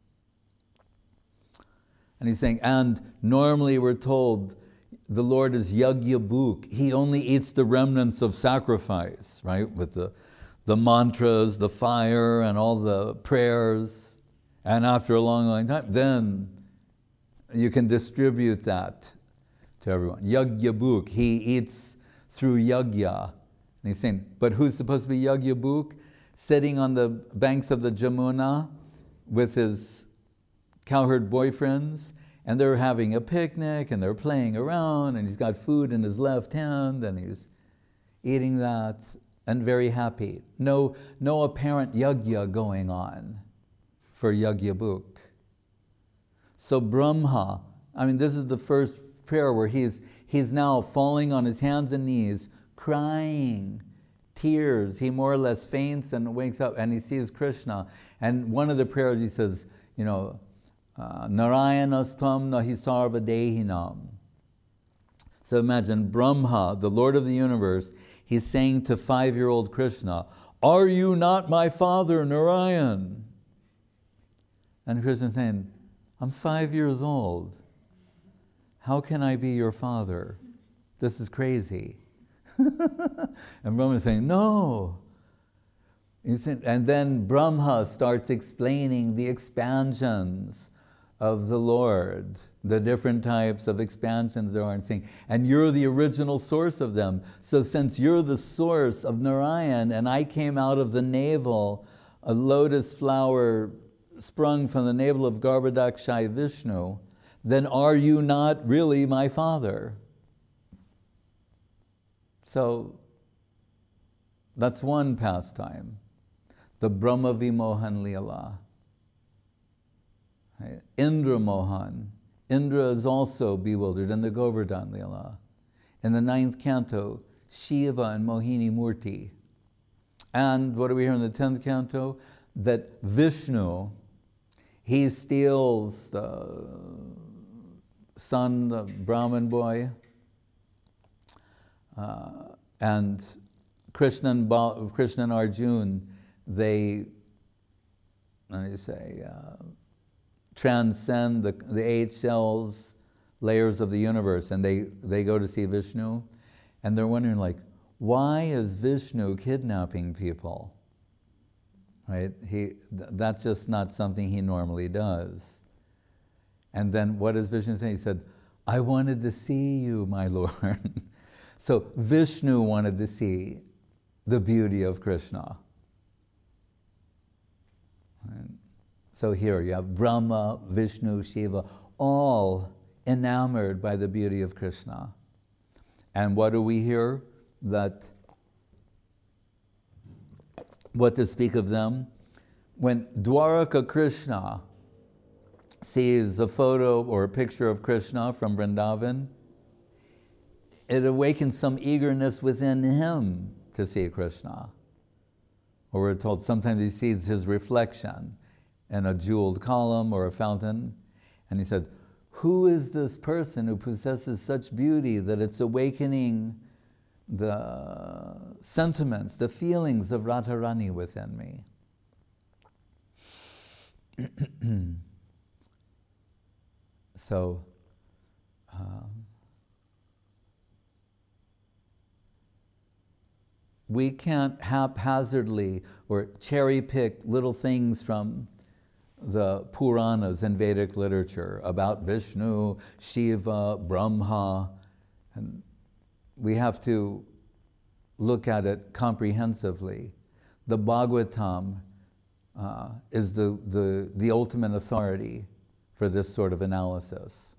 And he's saying, and normally we're told the Lord is Yagyabhuk. He only eats the remnants of sacrifice, right? With the, the mantras, the fire, and all the prayers. And after a long, long time, then you can distribute that to everyone. Yagyabhuk, he eats through yagya. And he's saying, but who's supposed to be Yagyabhuk? Sitting on the banks of the Jamuna with his cowherd boyfriends, and they're having a picnic, and they're playing around, and he's got food in his left hand, and he's eating that, and very happy. No, no apparent yagya going on for Yagyabhuk. So Brahma, I mean, this is the first prayer where he's, he's now falling on his hands and knees, crying, tears. He more or less faints and wakes up, and he sees Krishna. And one of the prayers he says, you know, Uh, Narayanastvam nahi sarva dehinam. So imagine Brahma, the Lord of the universe, he's saying to five-year-old Krishna, are you not my father, Narayan? And Krishna's saying, I'm five years old. How can I be your father? This is crazy. And Brahma's saying, no. And then Brahma starts explaining the expansions of the Lord, the different types of expansions there are, and saying, and you're the original source of them. So since you're the source of Narayan, and I came out of the navel, a lotus flower sprung from the navel of Garbhodakshai Vishnu, then are you not really my father? So that's one pastime, the Brahma Vimohan Leela. Indra Mohan. Indra is also bewildered in the Govardhan Leela. In the ninth canto, Shiva and Mohini Murti. And what do we hear in the tenth canto? That Vishnu, he steals the son, the Brahmin boy, uh, and Krishna and, Bal- Krishna and Arjun, they, let me say, uh, transcend the, the eight shells, layers of the universe, and they, they go to see Vishnu, and they're wondering, like, why is Vishnu kidnapping people? Right? He, th- that's just not something he normally does. And then what does Vishnu say? He said, I wanted to see you, my Lord. So Vishnu wanted to see the beauty of Krishna. And so here you have Brahma, Vishnu, Shiva, all enamored by the beauty of Krishna. And what do we hear? That, what to speak of them? When Dwaraka Krishna sees a photo or a picture of Krishna from Vrindavan, it awakens some eagerness within him to see Krishna. Or we're told sometimes he sees his reflection in a jeweled column or a fountain, and he said, who is this person who possesses such beauty that it's awakening the sentiments, the feelings of Radharani within me? So, um, we can't haphazardly or cherry pick little things from the Puranas and Vedic literature about Vishnu, Shiva, Brahma, and we have to look at it comprehensively. The Bhagavatam uh, is the, the, the ultimate authority for this sort of analysis.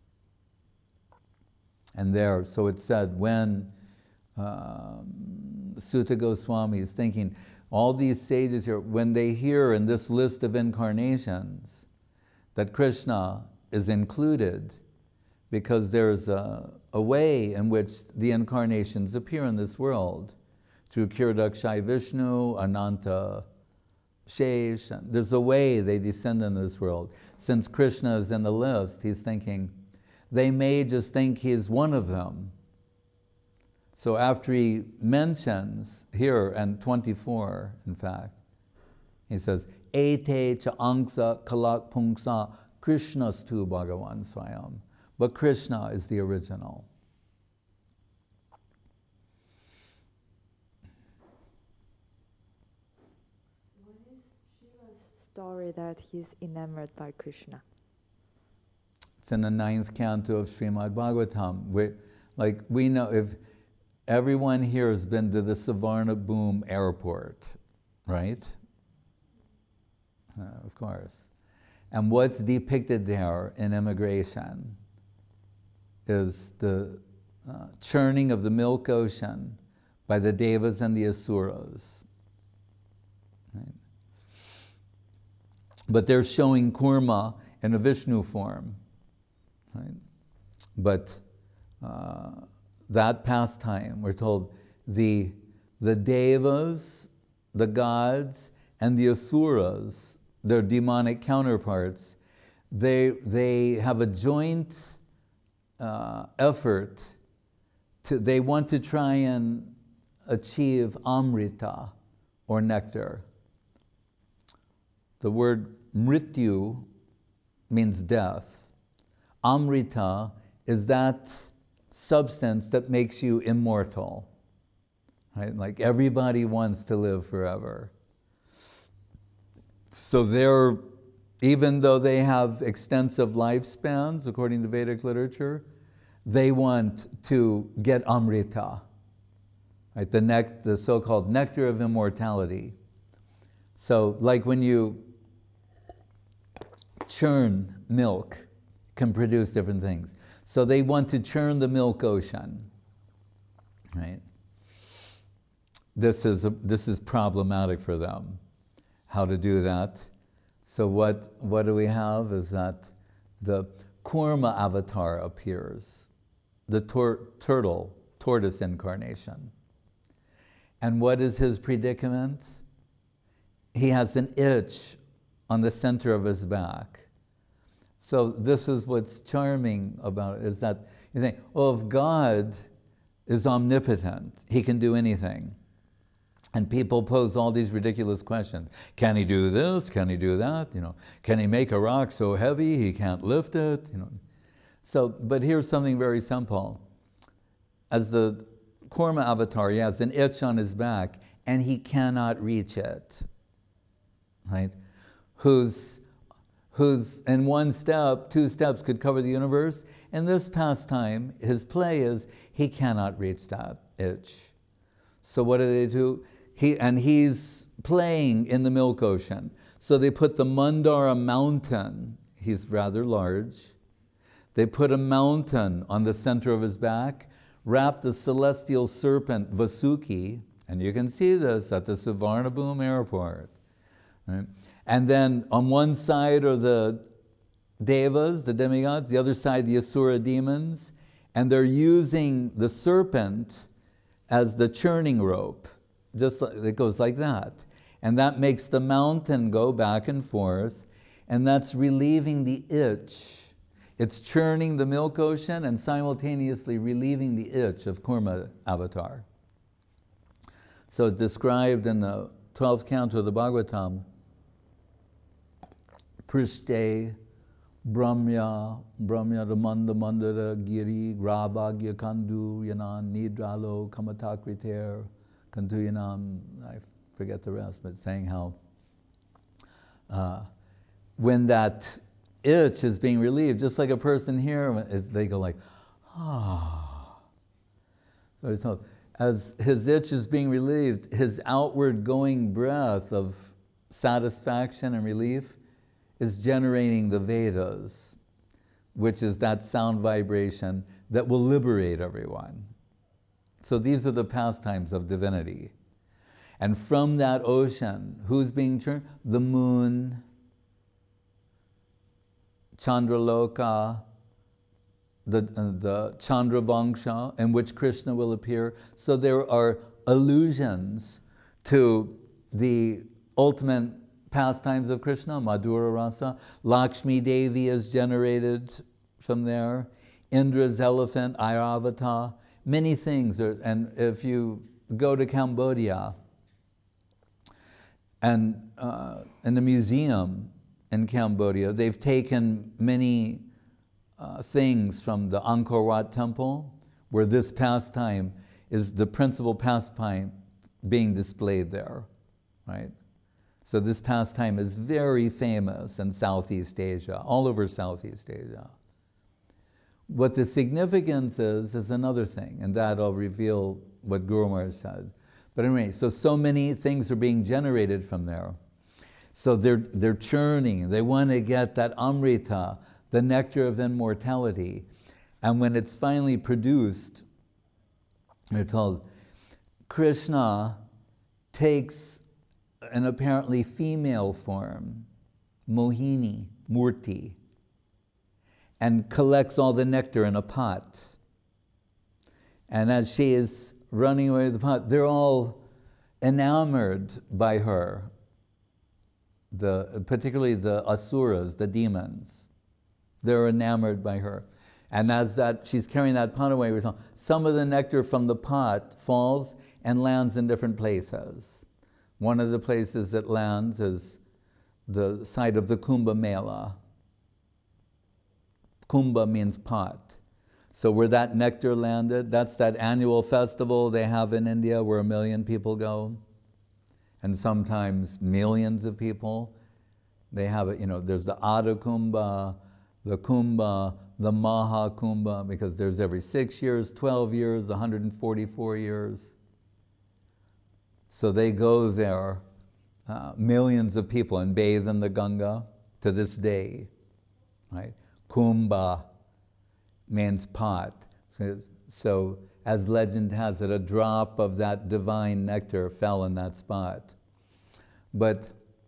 And there, so it said, when um, Sutta Goswami is thinking, all these sages here, when they hear in this list of incarnations that Krishna is included, because there's a, a way in which the incarnations appear in this world, through Kiradakshai Vishnu, Ananta Shesh, there's a way they descend in this world. Since Krishna is in the list, he's thinking, they may just think he's one of them. So after he mentions here, and twenty-four, in fact, he says, Ete cha angsa kalak pungsa Krishnastu Bhagavan Swayam. But Krishna is the original. What is Shiva's story that he's enamored by Krishna? It's in the ninth canto of Srimad Bhagavatam. We, like, we know, if everyone here has been to the Savarnabhumi airport, right? Uh, of course. And what's depicted there in immigration is the uh, churning of the milk ocean by the Devas and the Asuras. Right? But they're showing Kurma in a Vishnu form. Right? But uh, that pastime, we're told, the, the Devas, the gods, and the Asuras, their demonic counterparts, they, they have a joint uh, effort to, they want to try and achieve Amrita, or nectar. The word mrityu means death. Amrita is that substance that makes you immortal. Right? Like everybody wants to live forever. So they're, even though they have extensive lifespans, according to Vedic literature, they want to get Amrita, right? The, nec- the so-called nectar of immortality. So like when you churn milk, can produce different things. So they want to churn the milk ocean, right? This is, a, this is problematic for them, how to do that. So what, what do we have is that the Kurma avatar appears, the tor- turtle, tortoise incarnation. And what is his predicament? He has an itch on the center of his back. So this is what's charming about it, is that you think, well, if God is omnipotent, he can do anything, And people pose all these ridiculous questions. Can he do this? Can he do that? You know, can he make a rock so heavy he can't lift it? You know. So, but here's something very simple. As the Kurma avatar, he has an itch on his back and he cannot reach it. Right? Who's, who's in one step, two steps could cover the universe. In this pastime, his play is he cannot reach that itch. So what do they do? He, and he's playing in the milk ocean. So they put the Mandara mountain, he's rather large, they put a mountain on the center of his back, wrap the celestial serpent Vasuki, and you can see this at the Suvarnabhumi airport. Right? And then on one side are the devas, the demigods, the other side the Asura demons, and they're using the serpent as the churning rope. Just like, it goes like that. And that makes the mountain go back and forth, and that's relieving the itch. It's churning the milk ocean and simultaneously relieving the itch of Kurma avatar. So it's described in the twelfth canto of the Bhagavatam. Prishte Brahmya, Brahmya Ramanda Mandara Giri, Grabhagya Kandu, Yanan, Nidralo, Kamatakriter, Kantuyanam, I forget the rest, but saying how uh, when that itch is being relieved, just like a person here, is, they go like, ah. So, so as his itch is being relieved, his outward going breath of satisfaction and relief is generating the Vedas, which is that sound vibration that will liberate everyone. So these are the pastimes of divinity. And from that ocean, who's being churned? The moon, Chandraloka, the, uh, the Chandravangsha, in which Krishna will appear. So there are allusions to the ultimate pastimes of Krishna, Madhura Rasa. Lakshmi Devi is generated from there. Indra's elephant, Airavata. Many things are, and if you go to Cambodia, and uh, in the museum in Cambodia, they've taken many uh, things from the Angkor Wat temple, where this pastime is the principal pastime being displayed there, right? So this pastime is very famous in Southeast Asia, all over Southeast Asia. What the significance is, is another thing, and that I'll reveal what Guru Maharaj said. But anyway, so, so many things are being generated from there. So they're, they're churning, they want to get that Amrita, the nectar of immortality. And when it's finally produced, they're told, Krishna takes an apparently female form, Mohini, Murti, and collects all the nectar in a pot. And as she is running away with the pot, they're all enamored by her, the, particularly the asuras, the demons. They're enamored by her. And as that she's carrying that pot away, some of the nectar from the pot falls and lands in different places. One of the places it lands is the site of the Kumbh Mela. Kumbha means pot. So where that nectar landed, that's that annual festival they have in India where a million people go, and sometimes millions of people. They have it, you know, there's the Adha Kumbha, the Kumbha, the Maha Kumbha, because there's every six years, twelve years, one hundred forty-four years. So they go there, uh, millions of people, and bathe in the Ganga to this day, right? Kumbha means pot. So, so as legend has it, a drop of that divine nectar fell in that spot. But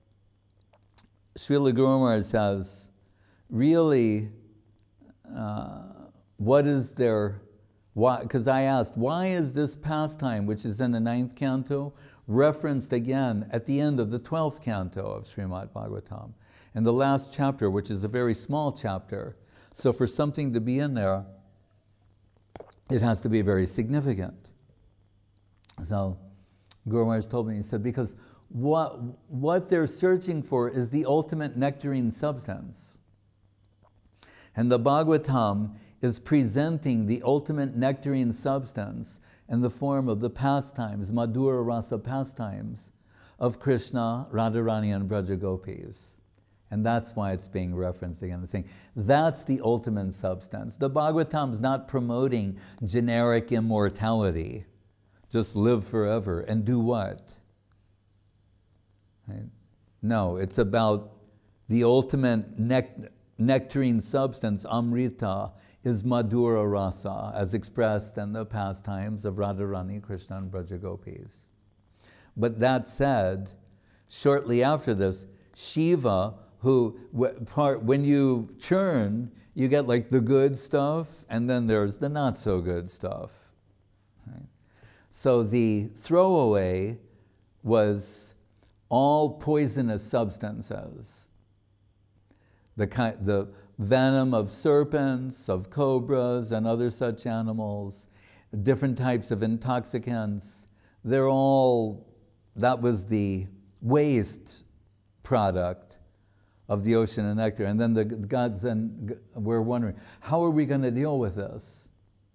Srila Guru Maharaj says, really, uh, what is there, why? Because I asked, why is this pastime, which is in the ninth canto, referenced again at the end of the twelfth canto of Srimad Bhagavatam? And the last chapter, which is a very small chapter. So for something to be in there, it has to be very significant. So Guru Maharaj told me, he said, because what, what they're searching for is the ultimate nectarine substance. And the Bhagavatam is presenting the ultimate nectarine substance in the form of the pastimes, Madhura Rasa pastimes, of Krishna, Radharani, and Braja Gopis. And that's why it's being referenced again. It's saying that's the ultimate substance. The Bhagavatam's not promoting generic immortality. Just live forever and do what? Right? No, it's about the ultimate nect- nectarine substance, Amrita, is Madhura Rasa, as expressed in the pastimes of Radharani, Krishna, and Braja Gopis. But that said, shortly after this, Shiva, who, part, when you churn, you get like the good stuff, and then there's the not so good stuff. Right? So the throwaway was all poisonous substances. The, kind, the venom of serpents, of cobras, and other such animals, different types of intoxicants, they're all, that was the waste product of the ocean of nectar. And then the gods then were wondering, how are we going to deal with this?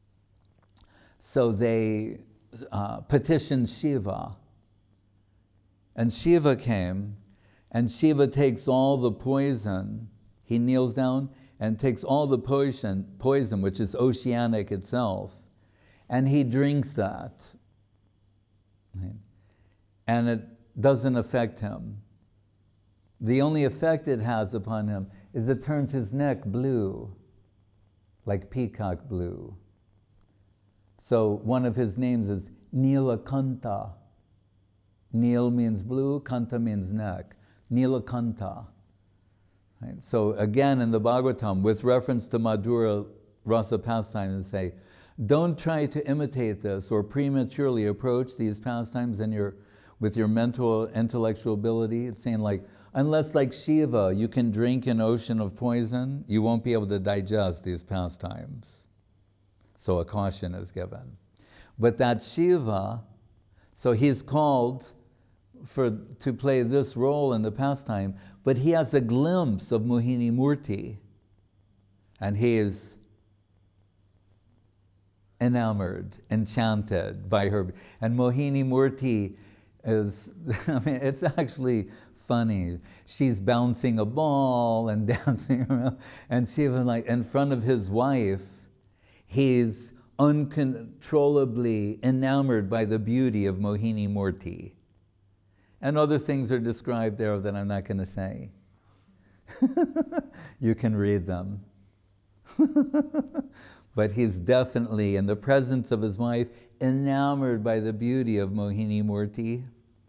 So they uh, petitioned Shiva. And Shiva came, and Shiva takes all the poison. He kneels down and takes all the poison, poison, which is oceanic itself, and he drinks that. Right? And it doesn't affect him. The only effect it has upon him is it turns his neck blue, like peacock blue. So one of his names is Nilakanta. Nil means blue, Kanta means neck. Nilakanta. Right? So again in the Bhagavatam, with reference to Madhura Rasa pastimes, say, don't try to imitate this or prematurely approach these pastimes in your, with your mental, intellectual ability. It's saying like, unless like Shiva, you can drink an ocean of poison, you won't be able to digest these pastimes. So a caution is given. But that Shiva, so he's called for, to play this role in the pastime, but he has a glimpse of Mohini Murti, and he is enamored, enchanted by her. And Mohini Murti is, I mean, it's actually funny. She's bouncing a ball and dancing around, and Shiva, like in front of his wife, he's uncontrollably enamored by the beauty of Mohini Murti. And other things are described there that I'm not going to say. You can read them. But he's definitely, in the presence of his wife, enamored by the beauty of Mohini Murti.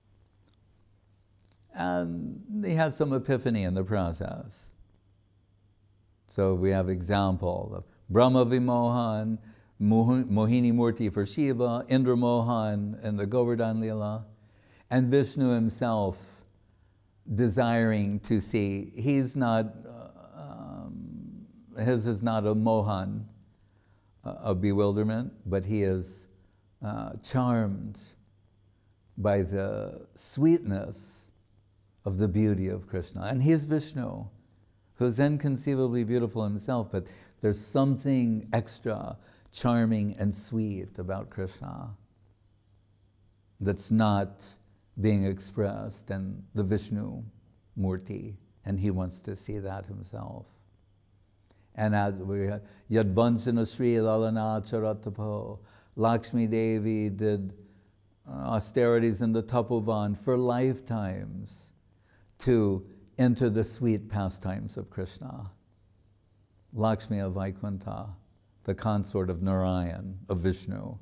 And he has some epiphany in the process. So we have example of Brahma Vimohan, Mohini Murti for Shiva, Indra Mohan in the Govardhan Lila, and Vishnu himself desiring to see. He's not, uh, um, his is not a mohan, uh, a bewilderment, but he is uh, charmed by the sweetness of the beauty of Krishna. And he's Vishnu, who's inconceivably beautiful himself, but there's something extra charming and sweet about Krishna that's not being expressed in the Vishnu Murti, and he wants to see that himself. And as we had, Yadvansana Sri Lalana Charatapo, Lakshmi Devi did uh, austerities in the Tapovan for lifetimes to enter the sweet pastimes of Krishna. Lakshmi of Vaikuntha, the consort of Narayan, of Vishnu.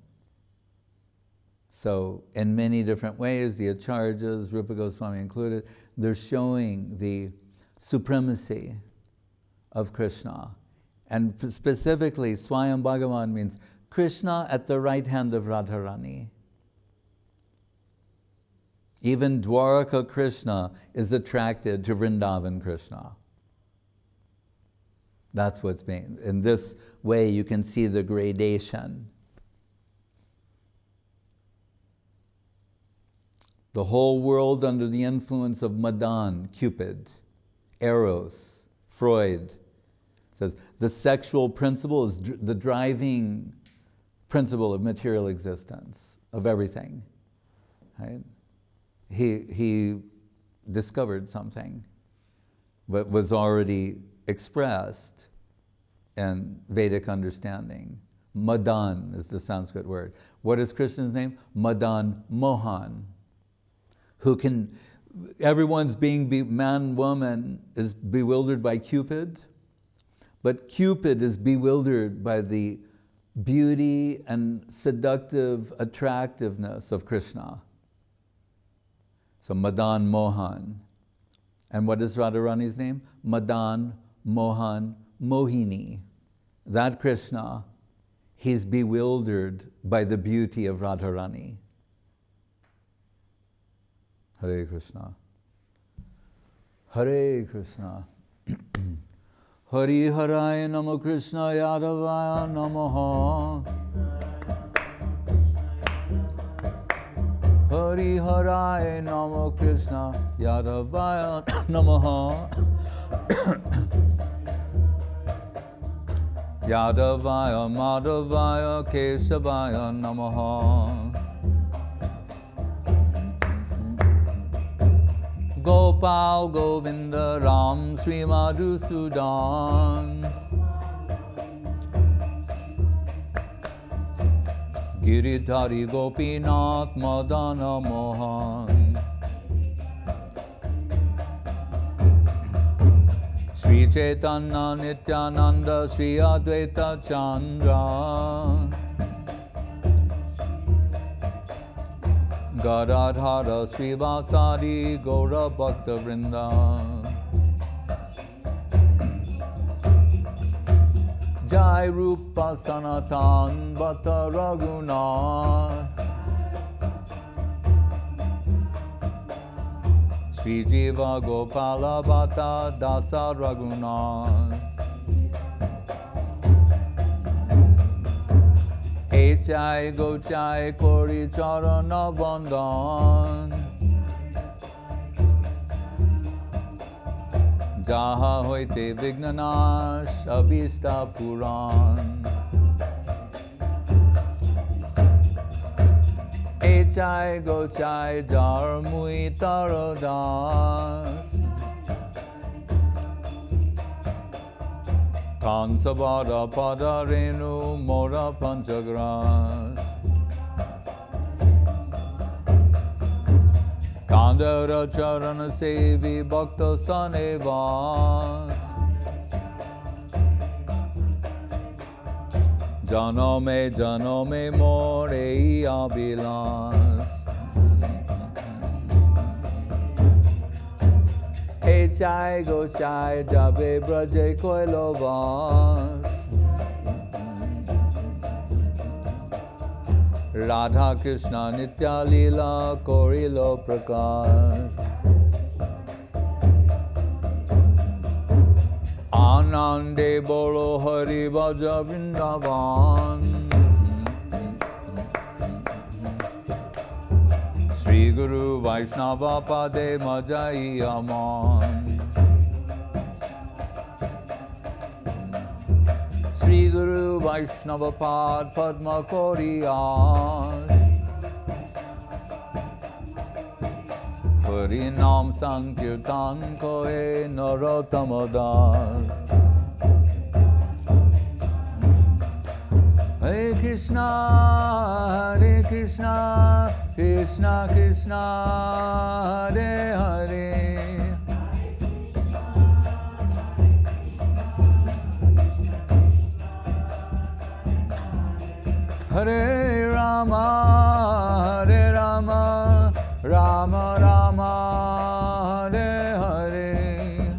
So in many different ways, the Acharjas, Rupa Goswami included, they're showing the supremacy of Krishna. And specifically, Swayam Bhagavan means Krishna at the right hand of Radharani. Even Dwaraka Krishna is attracted to Vrindavan Krishna. That's what's being, in this way you can see the gradation. The whole world under the influence of Madan, Cupid, Eros, Freud. Says the sexual principle is dr- the driving principle of material existence, of everything. Right? He, he discovered something, but was already expressed in Vedic understanding. Madan is the Sanskrit word. What is Krishna's name? Madan Mohan. Who can, everyone's being, be, man, woman is bewildered by Cupid, but Cupid is bewildered by the beauty and seductive attractiveness of Krishna. So Madan Mohan. And what is Radharani's name? Madan Mohan Mohini. That Krishna, he's bewildered by the beauty of Radharani. Hare Krishna. Hare Krishna. Hari Haraya Namo Krishna Yadavaya Namaha. Hari Haraya Namo Krishna Yadavaya Namaha. Yadavaya Madhavaya Keshavaya Namaha. Gopal Govinda Ram Sri Madhusudan. Giridhari Gopinath Madana Mohan. Sri Chaitanya Nityananda Sri Advaita Chandra. Gadadhara Srivasadi Gaura Bhakta Vrinda. Jai Rupa Sanatan Bhatta Raghunath. Sri Jiva Gopala Bhatta Dasa Raghunath. Echai Gochai Kori Charana Bandhan. Jaha Hoite Vignanash Abhista Puran. Echai Gochai Jar Mui Tarodas. Kansavada Padarenu Mora Panchagras. Kandara Charana Sevi Bhakta Sanevas. Janome Janome More Abhilas. Echai Gochai Jabe Braje Koilovas. Radha Krishna Nitya Leela Korilo Prakash. Anande Bolo Hari Bhaja Vrindavan. Sri Guru Vaishnava Pade Majai Aman. Sri Guru Vaishnava Pad Padma Koriyas. Harinam Sankirtan Kohe Narottamadas. Hare Krishna, Hare Krishna, Krishna Krishna, Hare Hare. Hare Rama, Hare Rama, Rama Rama, Hare Hare.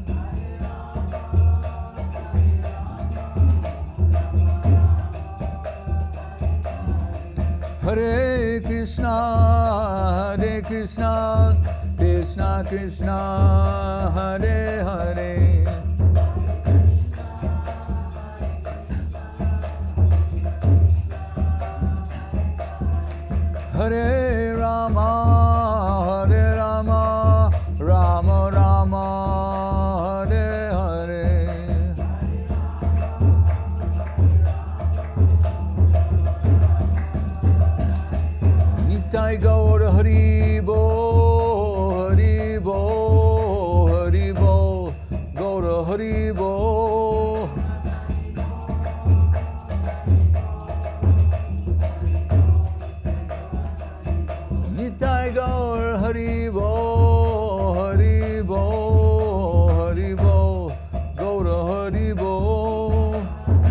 Hare Krishna, Hare Krishna, Krishna Krishna, Hare Hare. Hare Rama, Hare Gaur Hari Bo, Hari Bo, Hari Bo, Gaur Hari Bo. Nitai Gaur Hari Bo, Hari Bo, Hari Bo, Gaur Hari Bo.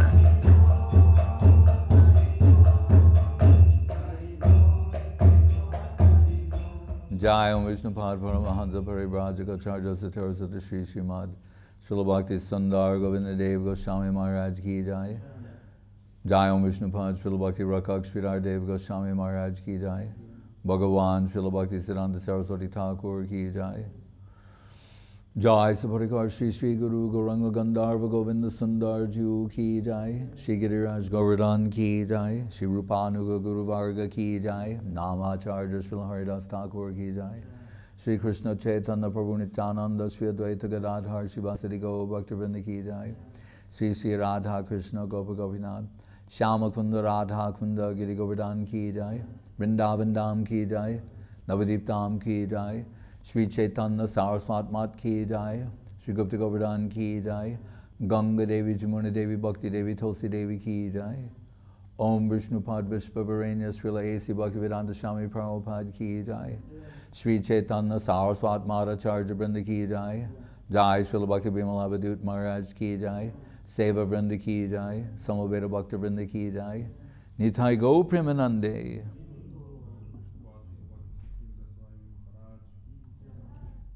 Jai Om Vishnupad Paramahansa Parivrajaka Charja Satar Sata Shri Srimad Srila Bhakti Sundar Govinda Dev Goswami Maharaj Ki Jai. Jai Om Vishnupad Srila Bhakti Rakak Sridhar Dev Goswami Maharaj Ki Jai. Bhagavan Srila Bhakti Siddhanta Saraswati Thakur Ki Jai. Jai Saparikar Shri Shri Guru Gauranga Gandharva Govinda Sundar Ju Ki Jai. Shri Giriraj Govardhan Ki Jai. Shri Rupanuga Guru Varga Ki Jai. Namacharya Srila Haridas Thakur Ki Jai. Shri Krishna Chaitanya Prabhu Nityananda Shri Advaita Gadadhar Shri Vasadi Go Bhaktivinoda Ki Jai. Shri Shri Radha Krishna Gopa Gopinath. Shama Kunda Radha Kunda Giri Govardhan Ki Jai. Vrindavan Dham Ki Jai. Navadip Dham Ki Jai. Shri Chaitanya Saraswat Mat Ki Jai. Shri Gupta Govardhan Ki Jai. Ganga Devi Jamuna Devi Bhakti Devi Tulsi Devi Ki Jai. Om Vishnupad Vishvavarenya Srila A C Bhaktivedanta Swami Prabhupada Ki Jai. Shri Chaitanya Saraswat Madhacharya Vrinda Ki Jai. Jai Srila Bhakti Bimala Avadut Maharaj Ki Jai. Seva Vrinda Ki Jai. Samaveda Bhakta Vrinda Ki Jai. Nitai Go Premanande.